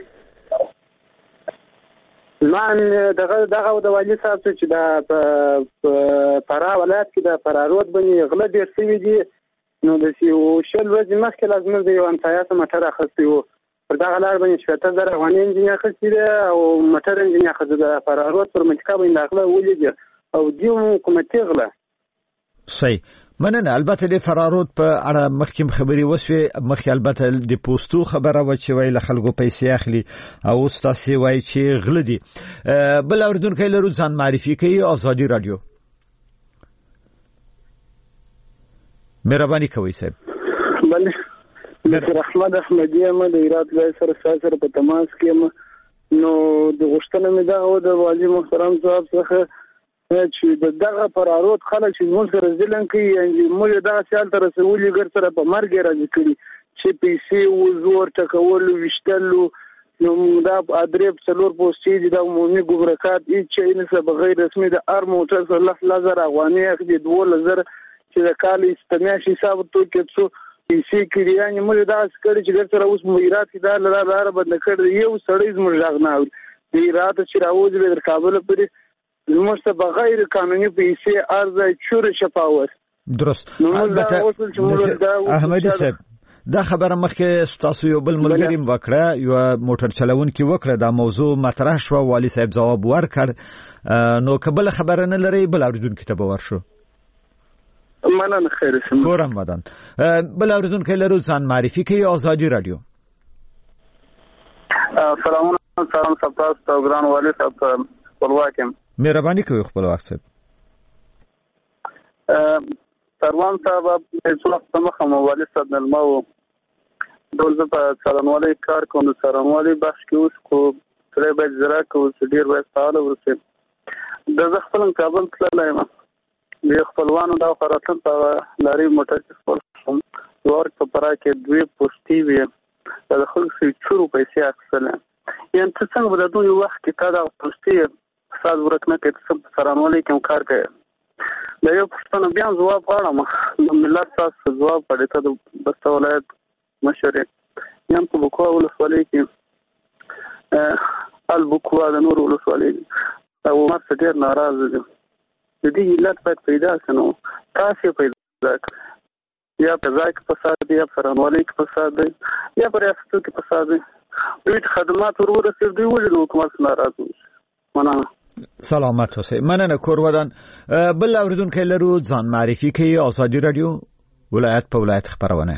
من دغه دغه د والی صاحب چې د فراه ولایت کې د فراه رود باندې غله ډېر شوي دي، نو د یو شل ورځې مخکې لازم د یو همسایه څخه موټر اخیستی و. پر دغه لار باندې شپېته زره افغاني انجین اخیستی دی او موټر انجین اخیستی د فراه رود پر منطقه باندې غله ولیدې او دې حکومتي غله. صحیح، مننه. البته د فرارود په اړه مخکې خبرې وسوې، مخکې البته د پوسټو خبره و چې وایي له خلکو پیسې اخلي او اوس تاسې وایي چې غله دي. بل اوریدونکی لرو، ځان معرفي کوي. آزادي رادیو. مهرباني کوئ صاحب. بله، ډاکټر احمد احمدي یم، د هرات ولایت سره سره په تماس کې یم. نو د غوښتنه مې دغه و د والي محترم صاحب څخه چې دغه فرارود خلک چې موږ سره ظلم کوي، موږ دغه سیال ته رسولي ګر سره په مرګ راځي کړي چې پیسې و زور ټکولو وشتلو. نو دا ادرې څلور پوسټې دي د عمومي ګمرکات هیڅ شی نشته بغیر رسمي د ار موټر سره لس لزر افغاني اخلي دولس زره چې د کال استمیاشي حساب تو کې څو پیسې کړي. یعنې موږ دغه کړي چې ګر سره اوس مهیرات کې دا لاره لاره بند کړي. یو سړی زموږ غږ نه اوري، د هرات چې راوځي به در کابل پورې زموږ ته بغیر قانوني پیسې ارزه چور شفاوت. درست. البته احمدي صاحب دا خبره مخکې ستاسو یو بل ملګری وکړه، یو موټر چلونکي وکړه، دا موضوع مطرح شو، والي صاحب ځواب ورکړ. نو کبل خبره نه لري، بل اوریدونکو ته به ورشو. مننه. خیر شم. کورم ودان. بل اوریدونکو لرو، ځان معرفي کوي. آزادي رادیو. سلام سلام تاسو ته ګران والي صاحب خپلواکم. مهرباني کوي خپلواک صاحب. سروان صاحب هیڅ وخت مخه موالي صاحب نلمو دولزه په څارنوالي کار کوم، څارنوالي بخش کې اوس کو ترې به زرا کو ډیر به ساده ورسې د خپل کابل تللی ما د خپلوانو دا فراتن په لاري موټر کې خپل ور په پرا کې دوی پوسټي وي د خلک سي چورو پیسې اخیستل یان څه څنګه د دوی وخت کې تا دا پوسټي ساز ورکنه کې څه سرانولې کوم کار کوي دا یو پښتنه بیا جواب غواړم د ملت تاسو جواب پړې ته د بسته ولایت مشره یم په بکوا ولسوالۍ کې البکوا د نور ولسوالۍ او ما څه ډېر ناراضه دي د دې علت باید پیدا کړو تاسو پیدا کړئ یا په ځای کې فساد دی یا په رانوالۍ کې فساد دی یا په ریاستو کې فساد دی دوی خدمات ورورسېږي دوی ولې د حکومت ناراضه مننه سلامت اوسئ مننه کورودان بل اوریدونکو لرو ځان معرفي کوي آزادي رادیو ولایت په ولایت خبرونه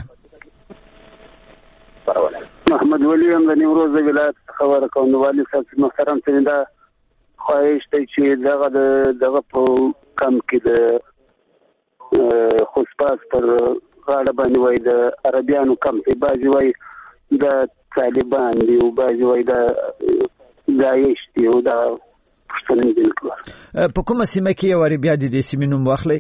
محمد ولی هم د نیمروز ولایت خبره کوم د والي صاحب محترم څنګه خواهش دی چې دغه دغه په کم کې د خوشپاس پر غاړه باندې وای د عربیانو کم په بازي وای د طالبان دی او بازي وای د داعش دی او د پښتون دي په کومه سیمه کې وری بیا د سیمې نوم واخلي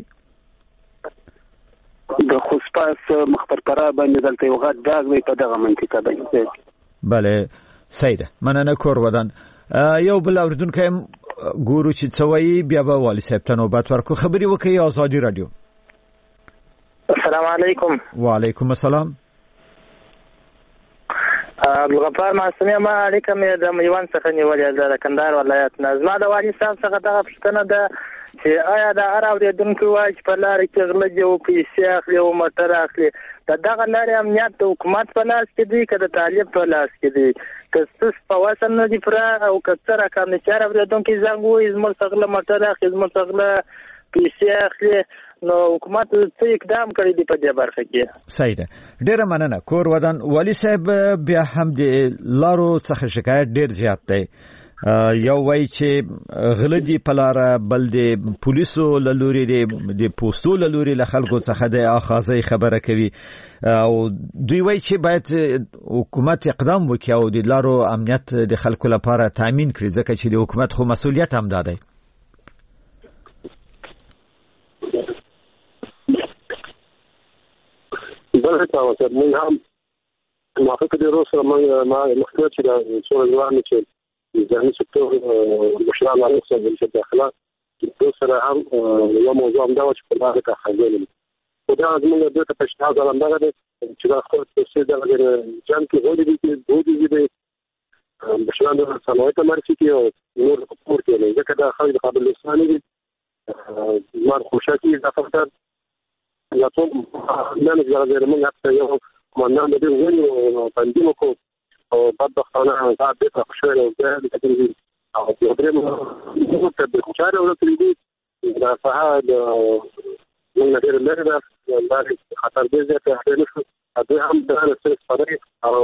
د خوشپاس مخبر پرا باندې دلته یو غټ داغ وي په دغه منطقه باندې بله سیده مننه کور ودان یو بل اوریدونکو ګورو چې څوي بیا به والي صاحب ته نوبت ورکو خبري وکي آزادي رادیو السلام علیکم وعلیکم السلام عبدالغفار معصومي ما علیکم د میوان څخه نیولې د کندهار ولایت نه زما د والي صاحب څخه دغه پوښتنه ده چې آیا د هر اوریدونکو وایي چې په لارې کې غله دي او پیسې اخلي او موټر اخلي د دغه لارې امنیت د حکومت په لاس کې دی که د طالب په لاس کې دی که څه په وسل نه دي پوره او که څه رقم نه چې هر اورېدونکي زنګ ووایي زموږ څخه غله موټر اخلي زموږ څخه غله پیسې اخلي نو حکومت څه اقدام کړی دی په دې برخه کې صحیح ده ډېره مننه کور ودان والي صاحب بیا هم د لارو څخه شکایت ډېر زیات دی یو وای چې غلدي پلاره بل د پولیسو لوري د پوستو لوري له خلکو څخه د اخاذي خبره کوي او دوی وای چې باید حکومت اقدام وکړي او د لارو امنیت د خلکو لپاره تامین کړي ځکه چې د حکومت خو مسؤلیت هم ده بل څه وکړ موږ هم موافق دي روسه موږ ما مخکې چې دا څو ځوان چې ځاني سکتور مشران علیه السلام چې داخله د سره هم یو موضوع هم دا چې په لاره کې خاصه او دا زموږ د ته پښتو ځلم دا چې دا خپل څه دا د جام کې وړي دي چې دوی دي مشران د صنعت مرکزي کې او نور کور کې نه ځکه دا خلک قابل لساني دي مار خوشاکي دا فقط یا ټول نه نه غواړي موږ حتی یو کومندان دې وایي باندې مو او بدبختانه دا د خوشاله او د تدریس او د درېمو د خوشاله او د تدریس دا فعال موږ نه ډېر لري دا د خطر دې ځکه هغه نشو دا هم د سره سره او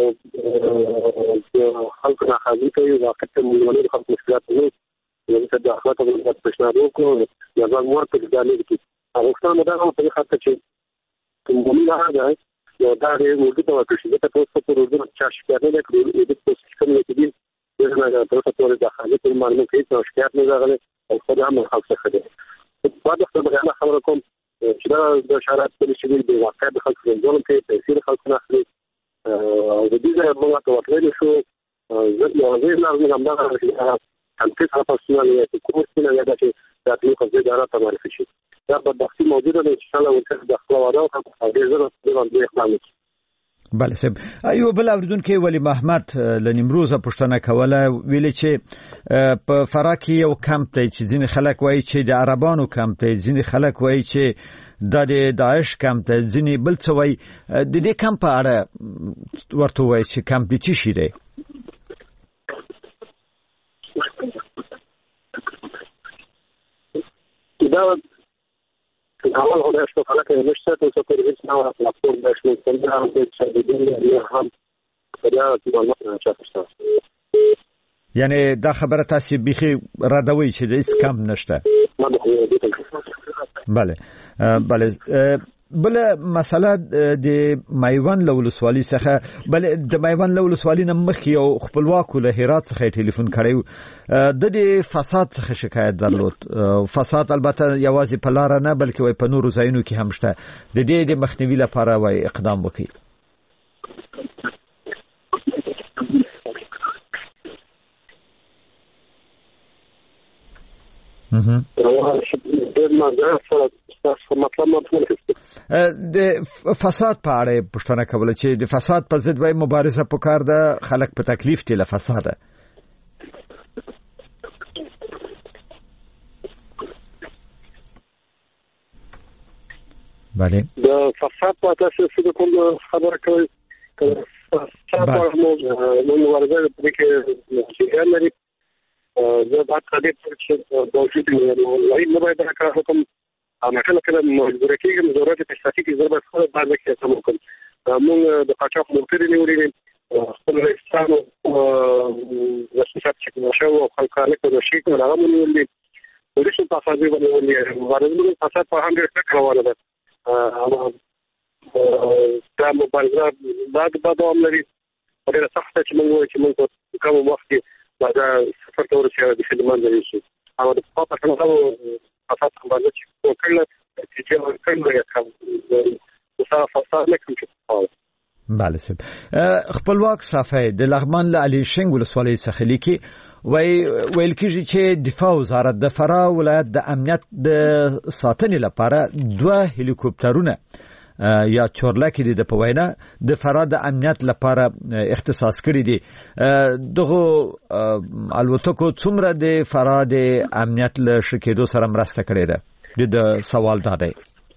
د خلکو نه خاصي کوي واقعي موږ نه خپل مشکلات نه یو څه د اخلاق او د پښتنو کو یا زموږ مو ته د دې کې هغه څه دا هم په خاطر چې کومه نه راځي یو دا یې موږ ته ورکړي چې تاسو په ورځو چې شکایت نه کړو د تاسو کومې کې دي دا تاسو ته د حاجت په معلومات کې تاسو شکایت نه غواړئ او خدای هم خاصه خدای په دغه خبره انا خبره کوم چې دا د شرایط په شکل دی واقع د خلکو ځوان کې تاثیر خلکو نه اخلي او د دې ځای موږ ته ورته شو زه یو ځای نه هم دا چې هم څه تاسو نه یې کوم څه نه یاد چې دا د خپل ځای راته معرفي شي دا په داخلي موجوده ده چې الله ورته د خپل وعده او هغه زره د باندې اقدام وکړي بله سب ایو بل اوریدونکو ولی محمد ل نیمروز پښتنه کوله ویل چې په فرا کې یو کمپ دی چې ځینې خلک وایي چې د عربانو کمپ دی ځینې خلک وایي چې د داعش کمپ دی ځینې بل څه وایي د دې کمپ په اړه ورته وایي چې کمپ دی څه شي دی دا اول هو چې خلک یې نشته چې په دې څه نه پلاټفورم د شنو څنګه چې د دې هم بیا چې موږ چاپسته یعنی دا خبره تاسو بيخي رادوي چې د اس کم نشته بله بله بل مسله د میوند ولسوالۍ څخه بل د میوند ولسوالۍ نه مخکې یو خپلواک له هرات څخه ټلیفون کړی د دې فساد څخه شکایت درلود. فساد البته یوازې په لار نه بلکې وای په نورو ځایونو کې هم شته. د دې د مخنیوي لپاره وای اقدام وکړي. اها د فساد په اړه پوښتنه کوله چې د فساد په ضد وای مبارزه پکار ده، خلک په تکلیف دي له فساده. بله د فساد په تاسو څه کوم خبره کوي فساد په موضوع مبارزه په کې چې لري زه بعد قضیه چې موجود وي نو باید دا کار وکم. انا کله کله مجبور کېږم ضرورت په شخصي کې ضرورت خو باندې کې تم وکم. موږ د قاچاق موټر نیولې خپل رئیسانو د سیاست چې شو او خلکانه کوي شي کوي هغه نیولې د رسو په فاز باندې ولې مبارزه په فساد په هغه څه روانه ده. دا مبارزه بعد بعد هم لري ډېر سخت چې موږ چې موږ کوم وخت بعد سفر ته ورسېږو د خدمت لري شي او د په پاتې نو فساد باندې چې کله چې کله یې کوم وسه فساد نه کوي. بله سب خپلواک صافی د لغمان له علي شنګ ولسوالۍ څخه لیکي وای ویل کېږي چې دفاع وزارت د فراه ولایت د امنیت د ساتنې لپاره دوه هلیکوپټرونه یا چورلکې دي د په وینا د فراه د امنیت لپاره اختصاص کړی دي. دغه الوتکو څومره د فراه د امنیت له شکېدو سره مرسته کړې ده؟ د سوال دا دی.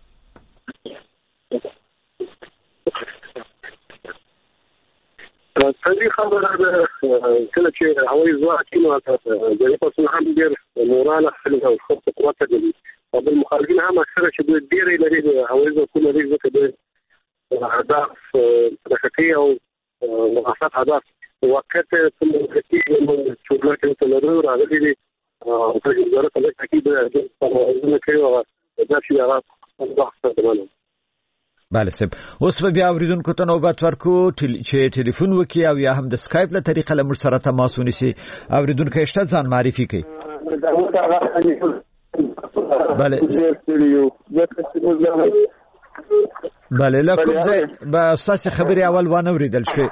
تدې خبره ده کله چې هوایي ځواک نو د پاسو هم ډېر موراله خلک او خپل قوت دي او د مخالفین هم اکثره چې د ډېرې لري د هوایي ځواکونو لري ځکه د اهداف د خطي او مقاصد اهداف وخت په کې موږ چورلکې ته لرو راغلي دي او په دې ځای کې تاکید د کوي او دا چې هغه وخت درمنه. بله سب اوس به بیا اوریدونکو ته نوبت ورکو چې ټلیفون وکي او یا هم د سکایپ له طریقه له موږ سره تماس ونیسي. اوریدونکو اشته ځان معرفي کوي. بله بله لکه ځای به تاسو خبري اول وانه اوریدل شوي.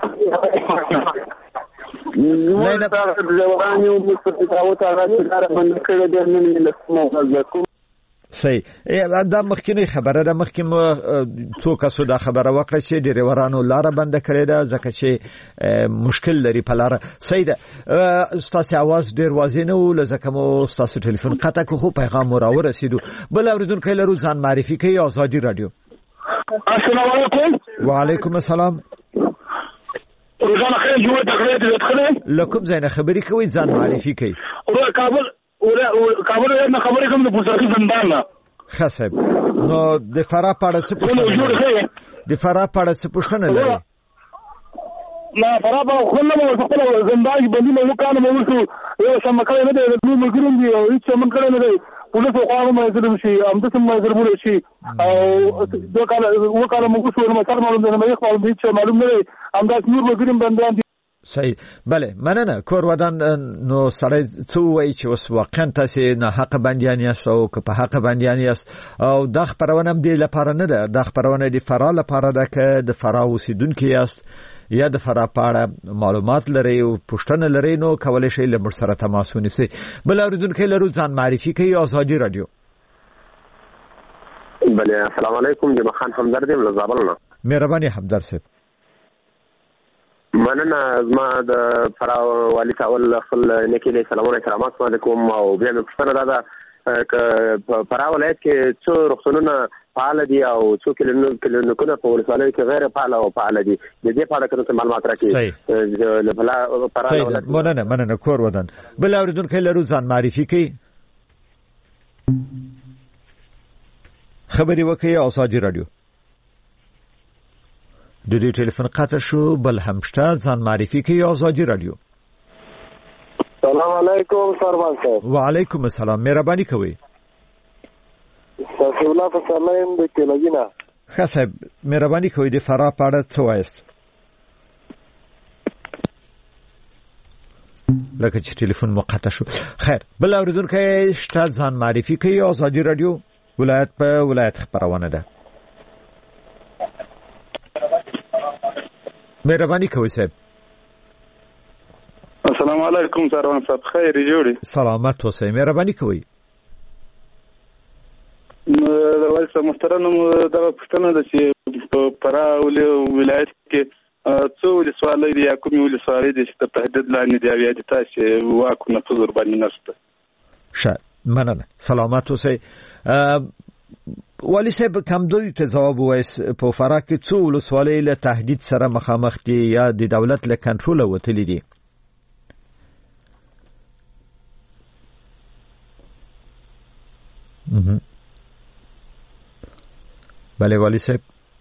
نه نه ځواني او مستقاوت هغه څنګه باندې کړی د نن له کومه صحیح. دا مخکینی خبره ده. مخکې څو کسو دا خبره وکړه چې ډریورانو لاره بنده کړې ده ځکه چې مشکل لري په لاره. صحیح ده. ستاسو आवाज ډیر واضح نه و لکه مو ستاسو ټلیفون قطع کو خو پیغام مو راورسېدو. بل اوریدونکو لرو ځان معرفي کوي. آزادي رادیو. السلام علیکم. وعلیکم السلام. روزانه خیر جوړ تکړه دې ښه لکم زینه خبري کوي ځان معرفي کوي. او کابل او کابل نه خبرې کوم د پوسټي زندان نه خاصه نو د فراه پاړه څه پوښتنه د فراه پاړه څه پوښتنه لري؟ نه فراه په خپل نو خپل زندان باندې مو کار مو وشو یو سم کړی نه دی نو مګرون دی او هیڅ سم کړی نه دی پولیس خو هغه مې ظلم شي ام د سم ضرور شي او دوه کال وو کال مو وشو نو مثلا معلوم نه مې خپل هیڅ معلوم نه ام دا نور مګرون باندې صحیح. بله مننه. کور ودان نو سړی څه وایي چې اوس واقعا تاسو نه حق بندیان یاست او که په حق بندیان یاست او دا خبرونه هم دې لپاره نه ده. دا خبرونه د فراه لپاره ده که د فراه اوسیدونکي یاست یا د فراه په اړه معلومات لري او پوښتنه لري نو کولی شئ له موږ سره تماس ونیسئ. بل اوریدونکي لرو ځان معرفي کوي. آزادي رادیو. بله السلام علیکم. جمع خان همدرد یم له زابل نه. مهرباني همدرد صاحب. مننه. زما د فراه والي تاول خپل نیکي سلامونه کرامات علیکم او بیا مې پوښتنه دا ده که فراه ولایت کې څو روغتونونه فعال دي او څو کلینیکونه په ولسوالۍ کې غیر فعال او فعال دي د دې په اړه کوم معلومات راکړي. صحیح. مننه مننه. کور ودان. بل اوریدونکو لرو ځان معرفي کوي. خبري وکي. آزادي رادیو. د دې ټلیفون قطع شو. بل همشته ځان معرفي کوي. آزادي رادیو. السلام علیکم سربان صاحب. وعلیکم السلام. مهرباني کوي. تاسو الله په سلام د کلګینا ښه صاحب مهرباني کوئ د فراه په اړه څه وایاست؟ لکه چې ټلیفون مقطع شو. خیر بل اوریدونکی شته ځان معرفي کوي. آزادي رادیو ولایت په ولایت خبرونه ده. مهرباني کوئ صاحب. السلام علیکم سروان صاحب خیر جوړی. سلامت اوسئ. مهرباني کوئ. د وایس محترم دا پښتنه ده چې په فراه ولایت کې څو ولسوالۍ دي یا کومې ولسوالۍ دي چې تر تهدید لاندې دي او یا د تاسې واک نفوذ ورباندې نشته؟ ښه مننه. سلامت اوسئ. والي صاحب کمدوی ته ځواب وایس په فراه کې څو ولسوالۍ له تهدید سره مخامخ دي یا د دولت له کنټرول وتلي دي؟ بله والي صاحب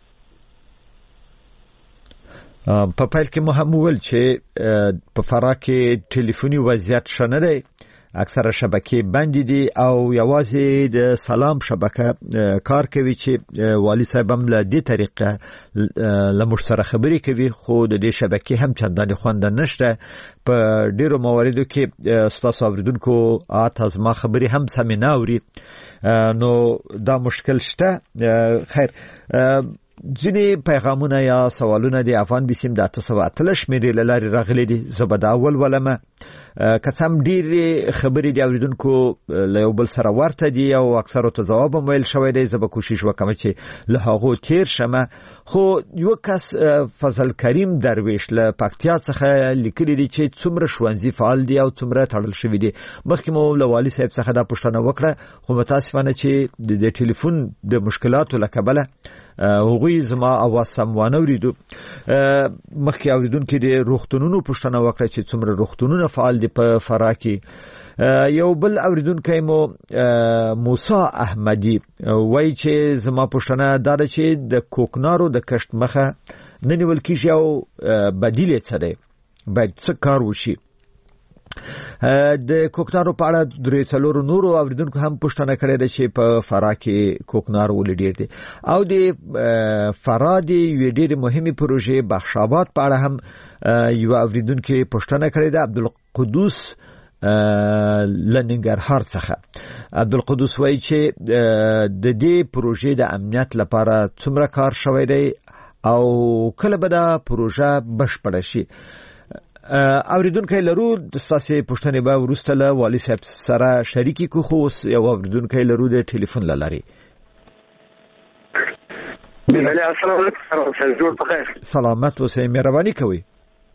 په پیل کې مو هم وویل چې په فراه کې ټلیفوني وضعیت ښه نه دی، اکثره شبکې بندې دي او یوازې د سلام شبکه کار کوي چې والي صاحب هم له دې طریقه له موږ سره خبرې کوي، خو د دې شبکې هم چندانې خوند نشته. په ډیرو مواردو کې ستاسو اوریدونکو آت زما خبرې هم سمې نه اوري، نو دا مشکل شته. خیر ځینې پیغامونه یا سوالونه د افغان بیسیم د اته سوه اتلس شمېرې له لارې راغلي دي. زه به دا اول ولمه که څه هم ډېرې خبرې د اوریدونکو له یو بل سره ورته دي او اکثرو ته ځواب هم ویل شوی دی، زه به کوشش وکړم چې له هغو تیر شمه. خو یو کس فضل کریم درویش له پکتیا څخه لیکلي دي چې څومره ښوونځي فعال دي او څومره تړل شوي دي. مخکې مو له والي صاحب څخه دا پوښتنه وکړه، خو متاسفانه چې د ټلیفون د مشکلاتو له کبله هغوی زما اواز سم وانه وریدو. مخکې اوریدونکو د روغتونونو پوښتنه وکړه چې څومره روغتونونه فعال دي په فراه کې. یو بل اوریدونکی مو موسی احمدی وایي چې زما پوښتنه دا ده چې د کوکنارو د کښت مخه نه نیول کیږي او بدیل یې څه دی، باید څه کار وشي؟ د کوکنارو په اړه درې څلورو نورو اوریدونکو هم پوښتنه کړې ده چې په فراه کې کوکنار ولې ډېر دي، او د فراه د یوې ډېرې مهمې پروژې بخش آباد په اړه هم یو اوریدونکو پوښتنه کړې ده. عبدالقدوس له ننګرهار څخه عبدالقدوس وایي چې د دې پروژې د امنیت لپاره څومره کار شوی دی او کله به دا پروژه بشپړه شي. اوریدونکو لرو د تاسو پوښتنې به وروسته له والي صاحب سره شریکي کو، خو یو اوریدونکو لرو د ټلیفون لاري. السلام علیکم جوړ په خیر. سلامت اوسئ. مهرباني کوئ.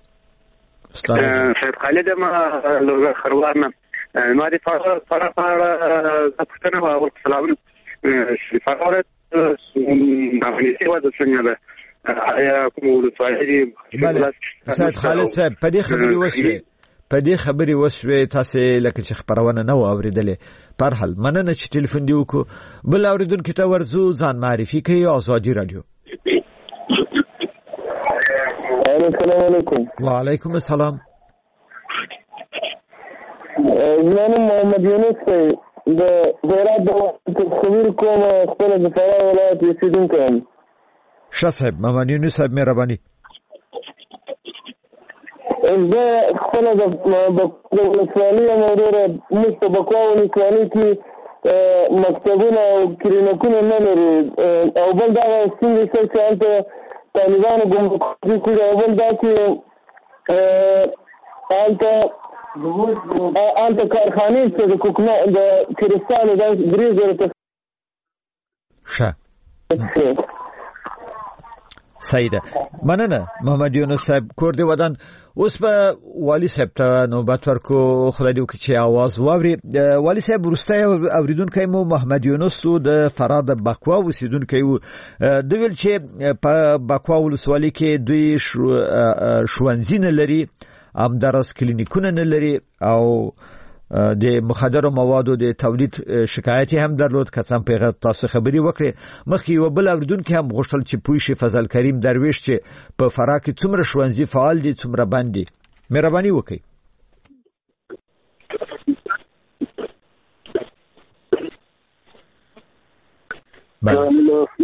سید خالد ما لوګر خروار نه ما دي فرا فرا فرا پښتنه او سلام فرا نامنيسي ودا څنګه ده آیا کوم ولسوالۍ؟ سید خالد صاحب په دې خبرې وشوي په دې خبرې وشوي تاسو لکه چې خبرونه نه اوریدلې. پر حال مننه چې ټلیفون دی وکړو. بل اوریدونکو ته ورزو ځان معرفي کوي. آزادي رادیو. السلام علیکم. وعلیکم السلام. زما نوم محمد یونس دی، د هرات د خبیر کوم خپل د فراه ولایت اوسیدونکی یم. ښه صاحب محمد یونس صاحب مهرباني. زه خپله د ولسوالۍ یم او ډېره موږ په بکوا ولسوالۍ کې مکتبونه او کلینیکونه نه لرو، او بل دغه ستونزې شته چې هلته طالبانو ګمرکي کړي، او بل دا چې هلته هلته کارخانې شته د کوکنه د کرستالو دا درې زره ته. ښه صحیح ده. مننه محمد یونس صاحب کور دی ودان. اوس به والي صاحب ته نوبت ورکو، خدای دې وکړي چې आवाज واوري. والي صاحب وروستی اوریدونکی مو محمد یونس د فراه د بکوا اوسیدونکی و. د ویل چې په بکوا ولسوالۍ کې دوی ښوونځي نه لري، همداراز کلینیکونه نه لري، او د مخدرو موادو د تولید شکایت هم درلود. کسان په تاسو خبري وکړي. مخکې یو بل اوریدونکو هم غوښتل چې پوه شي فضل کریم درویش چې په فراه کې څومره ښوونځي فعال دي څومره بند دي. مهرباني وکړئ.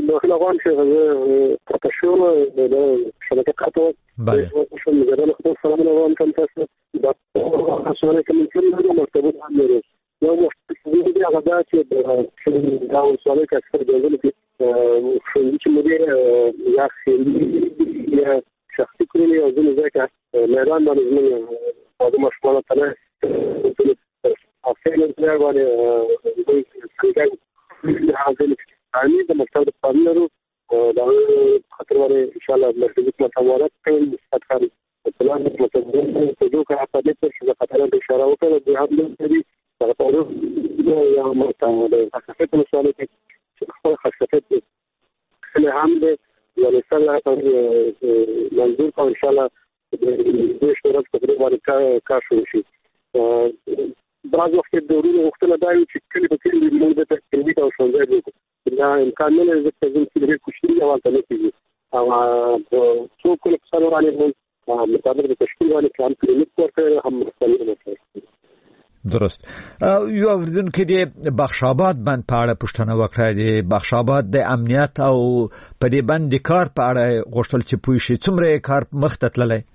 داخل افغان چې پروفیسور د شبکه قطو بله شو مجرد خطوط سلام افغان کم تاسو د سوالې کوم څه د مرتبط هم لري یو مشکل دی هغه دا چې دا سوالې کې اکثر ډول کې چې موږ یا خېلی یا شخصي کړی او ځینې ځای کې میدان باندې زموږ هغه مشکل ته افغان پلیر باندې دوی څنګه حاصل کړي د مکتب د پاملرو دا خطر باندې ان شاء الله مرکزي متوارت کوي مستقر پلان مطلب د دوه کا په دې چې د خطر د اشاره وکړه د هم دې هغه په یا مرتبه د خاصه مسائل کې خپل خاصه له هم دې ولې سره منظور کو ان شاء الله د شورا تقریبا کار شروع شي بعض وخت د ورونو وختونه دا چې کلی په کلی موږ د تکلیف او څنګه دی دا امکان نه لري چې زموږ چې ډېر کوشش یې وکړي کیږي او څو کله څلور باندې موږ مطابق د تشکیل باندې کار کړی ورته هم مستقیم وکړي درست یو اوریدونکو د بخشاباد باندې په اړه پوښتنه وکړه د بخشاباد د امنیت او په دې باندې کار په اړه غوښتل چې پوه شي څومره کار مخ ته تللی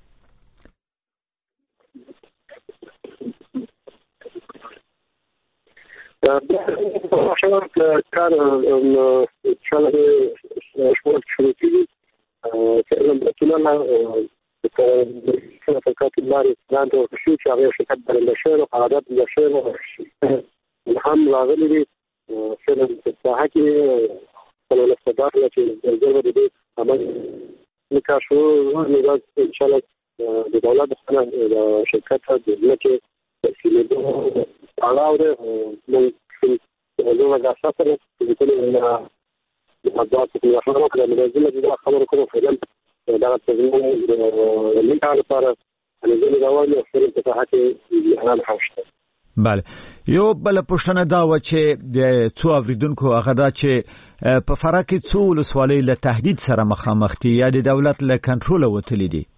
دا شوال کار ان شاء الله شوال شروع کیږي چې موږ ټول د فکرات لاري ځان ته شو چې هغه شرکت بل شهر او عادت د شهر هم راغلي دي فعلا په حقيقي په الاستدار چې د ضرورت دي عمل نکاشو نو ان شاء الله د دولت د شرکت د لکه تسلیمو علاوه ممكن لو ما سافر يكون لنا مقدار في الأحوال كده منزلة دي خبر كده فعلا ده تزمين اللي على طار نزل دوالي في الفتاحات اللي أنا حوشته بله یو بل پوښتنه دا و چې د څو اوریدونکو هغه دا چې په فراه کې څو ولسوالۍ له تهدید سره مخامخ دي یا د دولت له کنټرول وتلې دي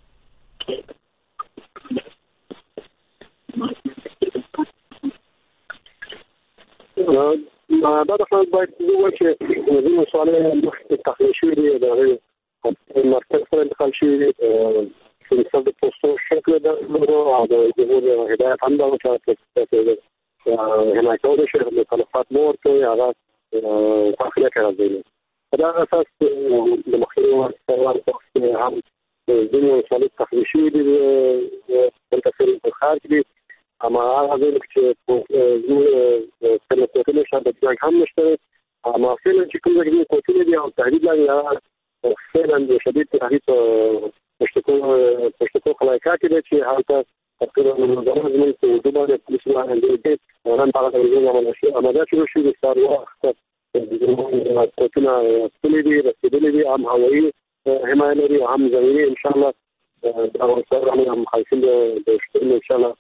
دا د خلک باید وایي چې د مسالې مخکې تخلیص شوی دی د مرکز سره انتقال شوی دی چې د پوسټو شکل د او د جمهور هدایت هم دا چې حمایت او د شهر مخالفت مور کوي هغه داخله کوي دا اساس د مخکې سره هم د مسالې تخلیص شوی دی د تفصیل خارج دی اما هغه چې په څه په ټول شاته د هم نشته اما فعلا چې کوم ځای کې کوټې دي او تحریک لا فعلا د شدید تحریک پښتو پښتو خلایکات دي چې هغه تقریبا د زموږ په دوباره د پولیسو باندې ورن په اړه د عمل شي اما دا چې شي د ستارو وخت د زموږ کوټونه ټولې دي رسیدلې دي هم هوایي حمایت لري هم ځایي ان شاء الله دا ورسره هم خاصین د شتون ان شاء الله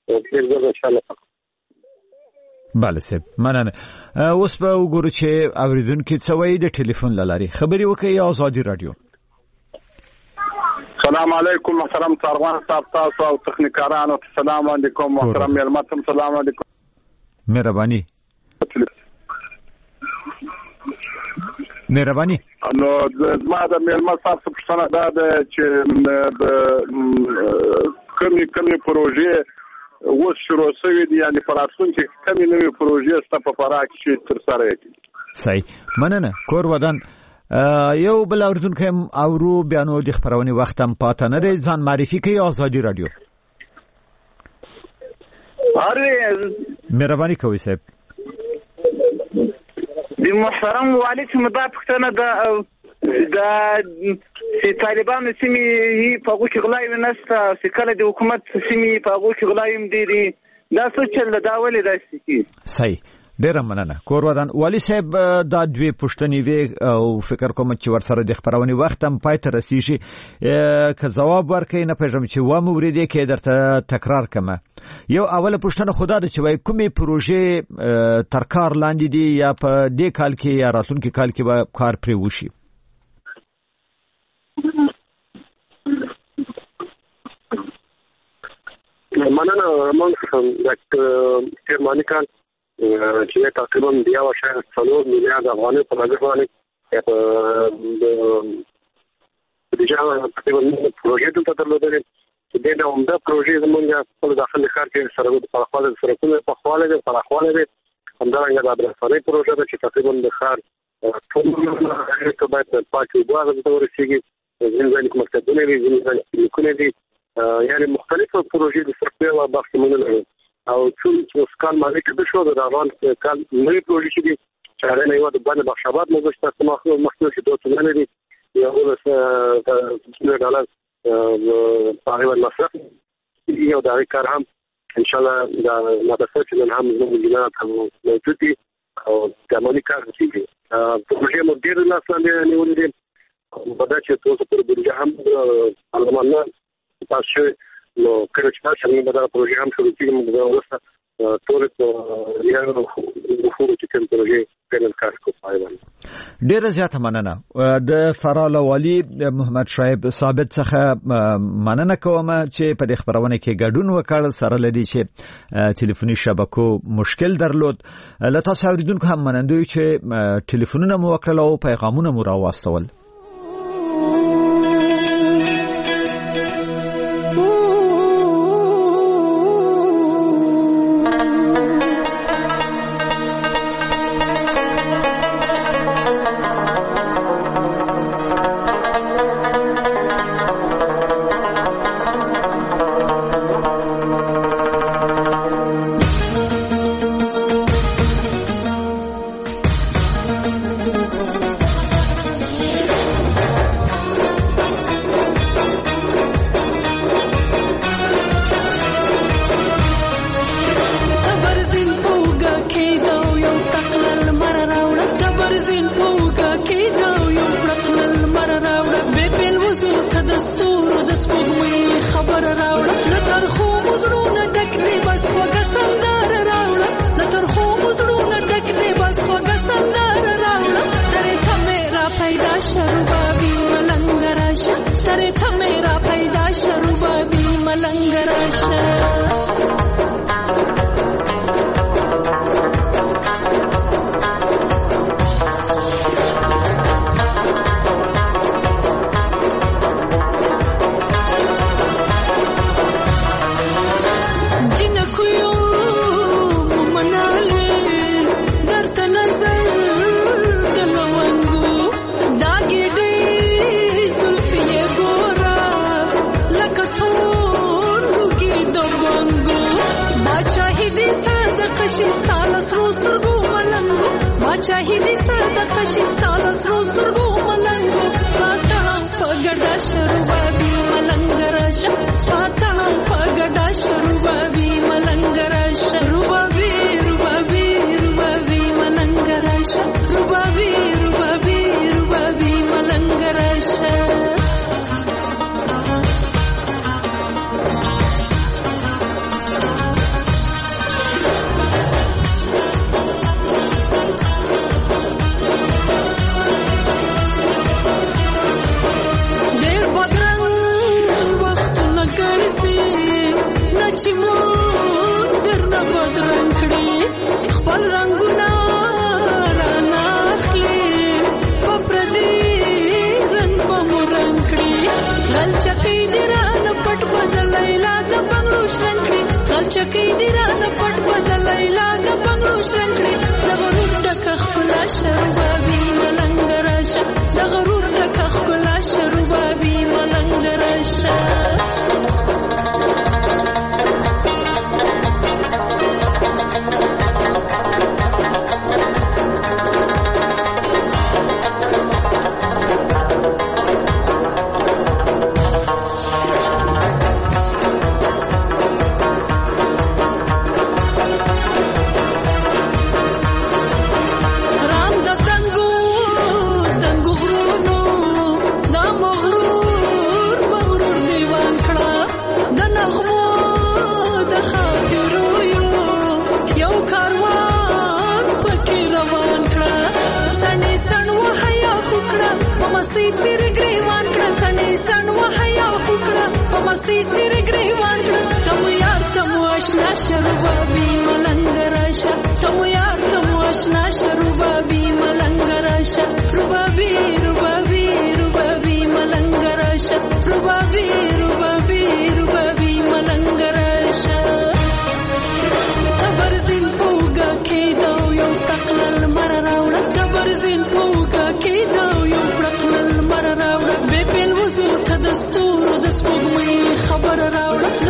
بله سب مننه اوس به وګورو چې اوریدونکو څه وایي د ټلیفون لاري خبري وکړي آزادي رادیو السلام علیکم محترم کاروان صاحب تاسو او تخنیکارانو السلام علیکم محترم ملمتم السلام علیکم مهرباني مهرباني نو زما د ملمت صاحب څخه دا ده چې د کمی کمی پروژې اوس شروع شوې دي یعنی فراتون کې کمی نوې پروژې ست په فراه کې تر سره دي صحیح مننه کور ودان یو بل اوردونکو اورو بیانو د خبرونه وخت هم پاتې نه دی ځان معرفي کوي آزادي رادیو اره مهرباني کوي صاحب د محترم والد مدا پښتنه د د چې طالبانو سیمې په هغه کې غلایم نشته چې کله د حکومت سیمې په هغه کې غلایم دي دي دا څه چل دا ولې داسې کی صحیح ډیر مننه کور ودان والی صاحب دا دوی پښتني وی او فکر کوم چې ورسره د خبرونه وخت هم پای ته رسیږي که جواب ورکړي نه پېژم چې و مو ورېدې کې درته تکرار کمه یو اوله پښتنه خدا د چې وای کومې پروژې تر کار لاندې دي یا په دې کال کې یا راتلونکي کال کې به کار پرې وشي مننه موږ د تیرمانی کال چې تقریبا بیا وشه څلور میلیارډ افغانۍ په لګښت باندې په د جهان په پروژې دلته درلودل چې د عمده پروژې زمونږ په داخلي ښار کې سره د پراخواله سرکونو په خواله د پراخواله د همدارنګه د ابرساني پروژه ده چې تقریبا د ښار ټول ته باید پاکي اوبه ته ورسیږي ځینې ځای کې مکتبونه دي ځینې ځای کې کلیکونه دي یعنی مختلفه پروژې د سرکونو او بخښ مونږ لرو او چې اوس کال مالي کې شو د روان کال نوې پروژې دي چې هغه نه یو د باندې بخښاباد موږ چې تاسو مخکې چې دوه څنګه لري یو د ډالر په هغه مصرف یو د کار هم ان شاء الله دا مدرسې چې هم زموږ جنات هم موجود دي او د عملي کار کیږي پروژې مو ډېر لاس باندې نیولې دي په دا چې تاسو پر بورجه هم پارلمان تاسو نو کله چې تاسو موږ دا پروژې هم شروع کړو موږ دا ورسته ټول په یو خو چې کوم پروژې کېنل کار کوي. ډیره زیاته مننه د فرال والي محمد شعیب ثابت څخه مننه کوم چې په خبرونه کې ګډون وکړ سره لدی چې ټلیفوني شبکو مشکل درلود. لته تاسو اوریدونکو هم منندوی چې ټلیفونونه مو وکړل او پیغامونه مو راوستول. Samu yar tamu ashna sharuba bi malangara sha ruba bi زین پوګه کې دا یو پړق لمر راوړه به بل وزل کده ستورو د سپوږمۍ خبر راوړه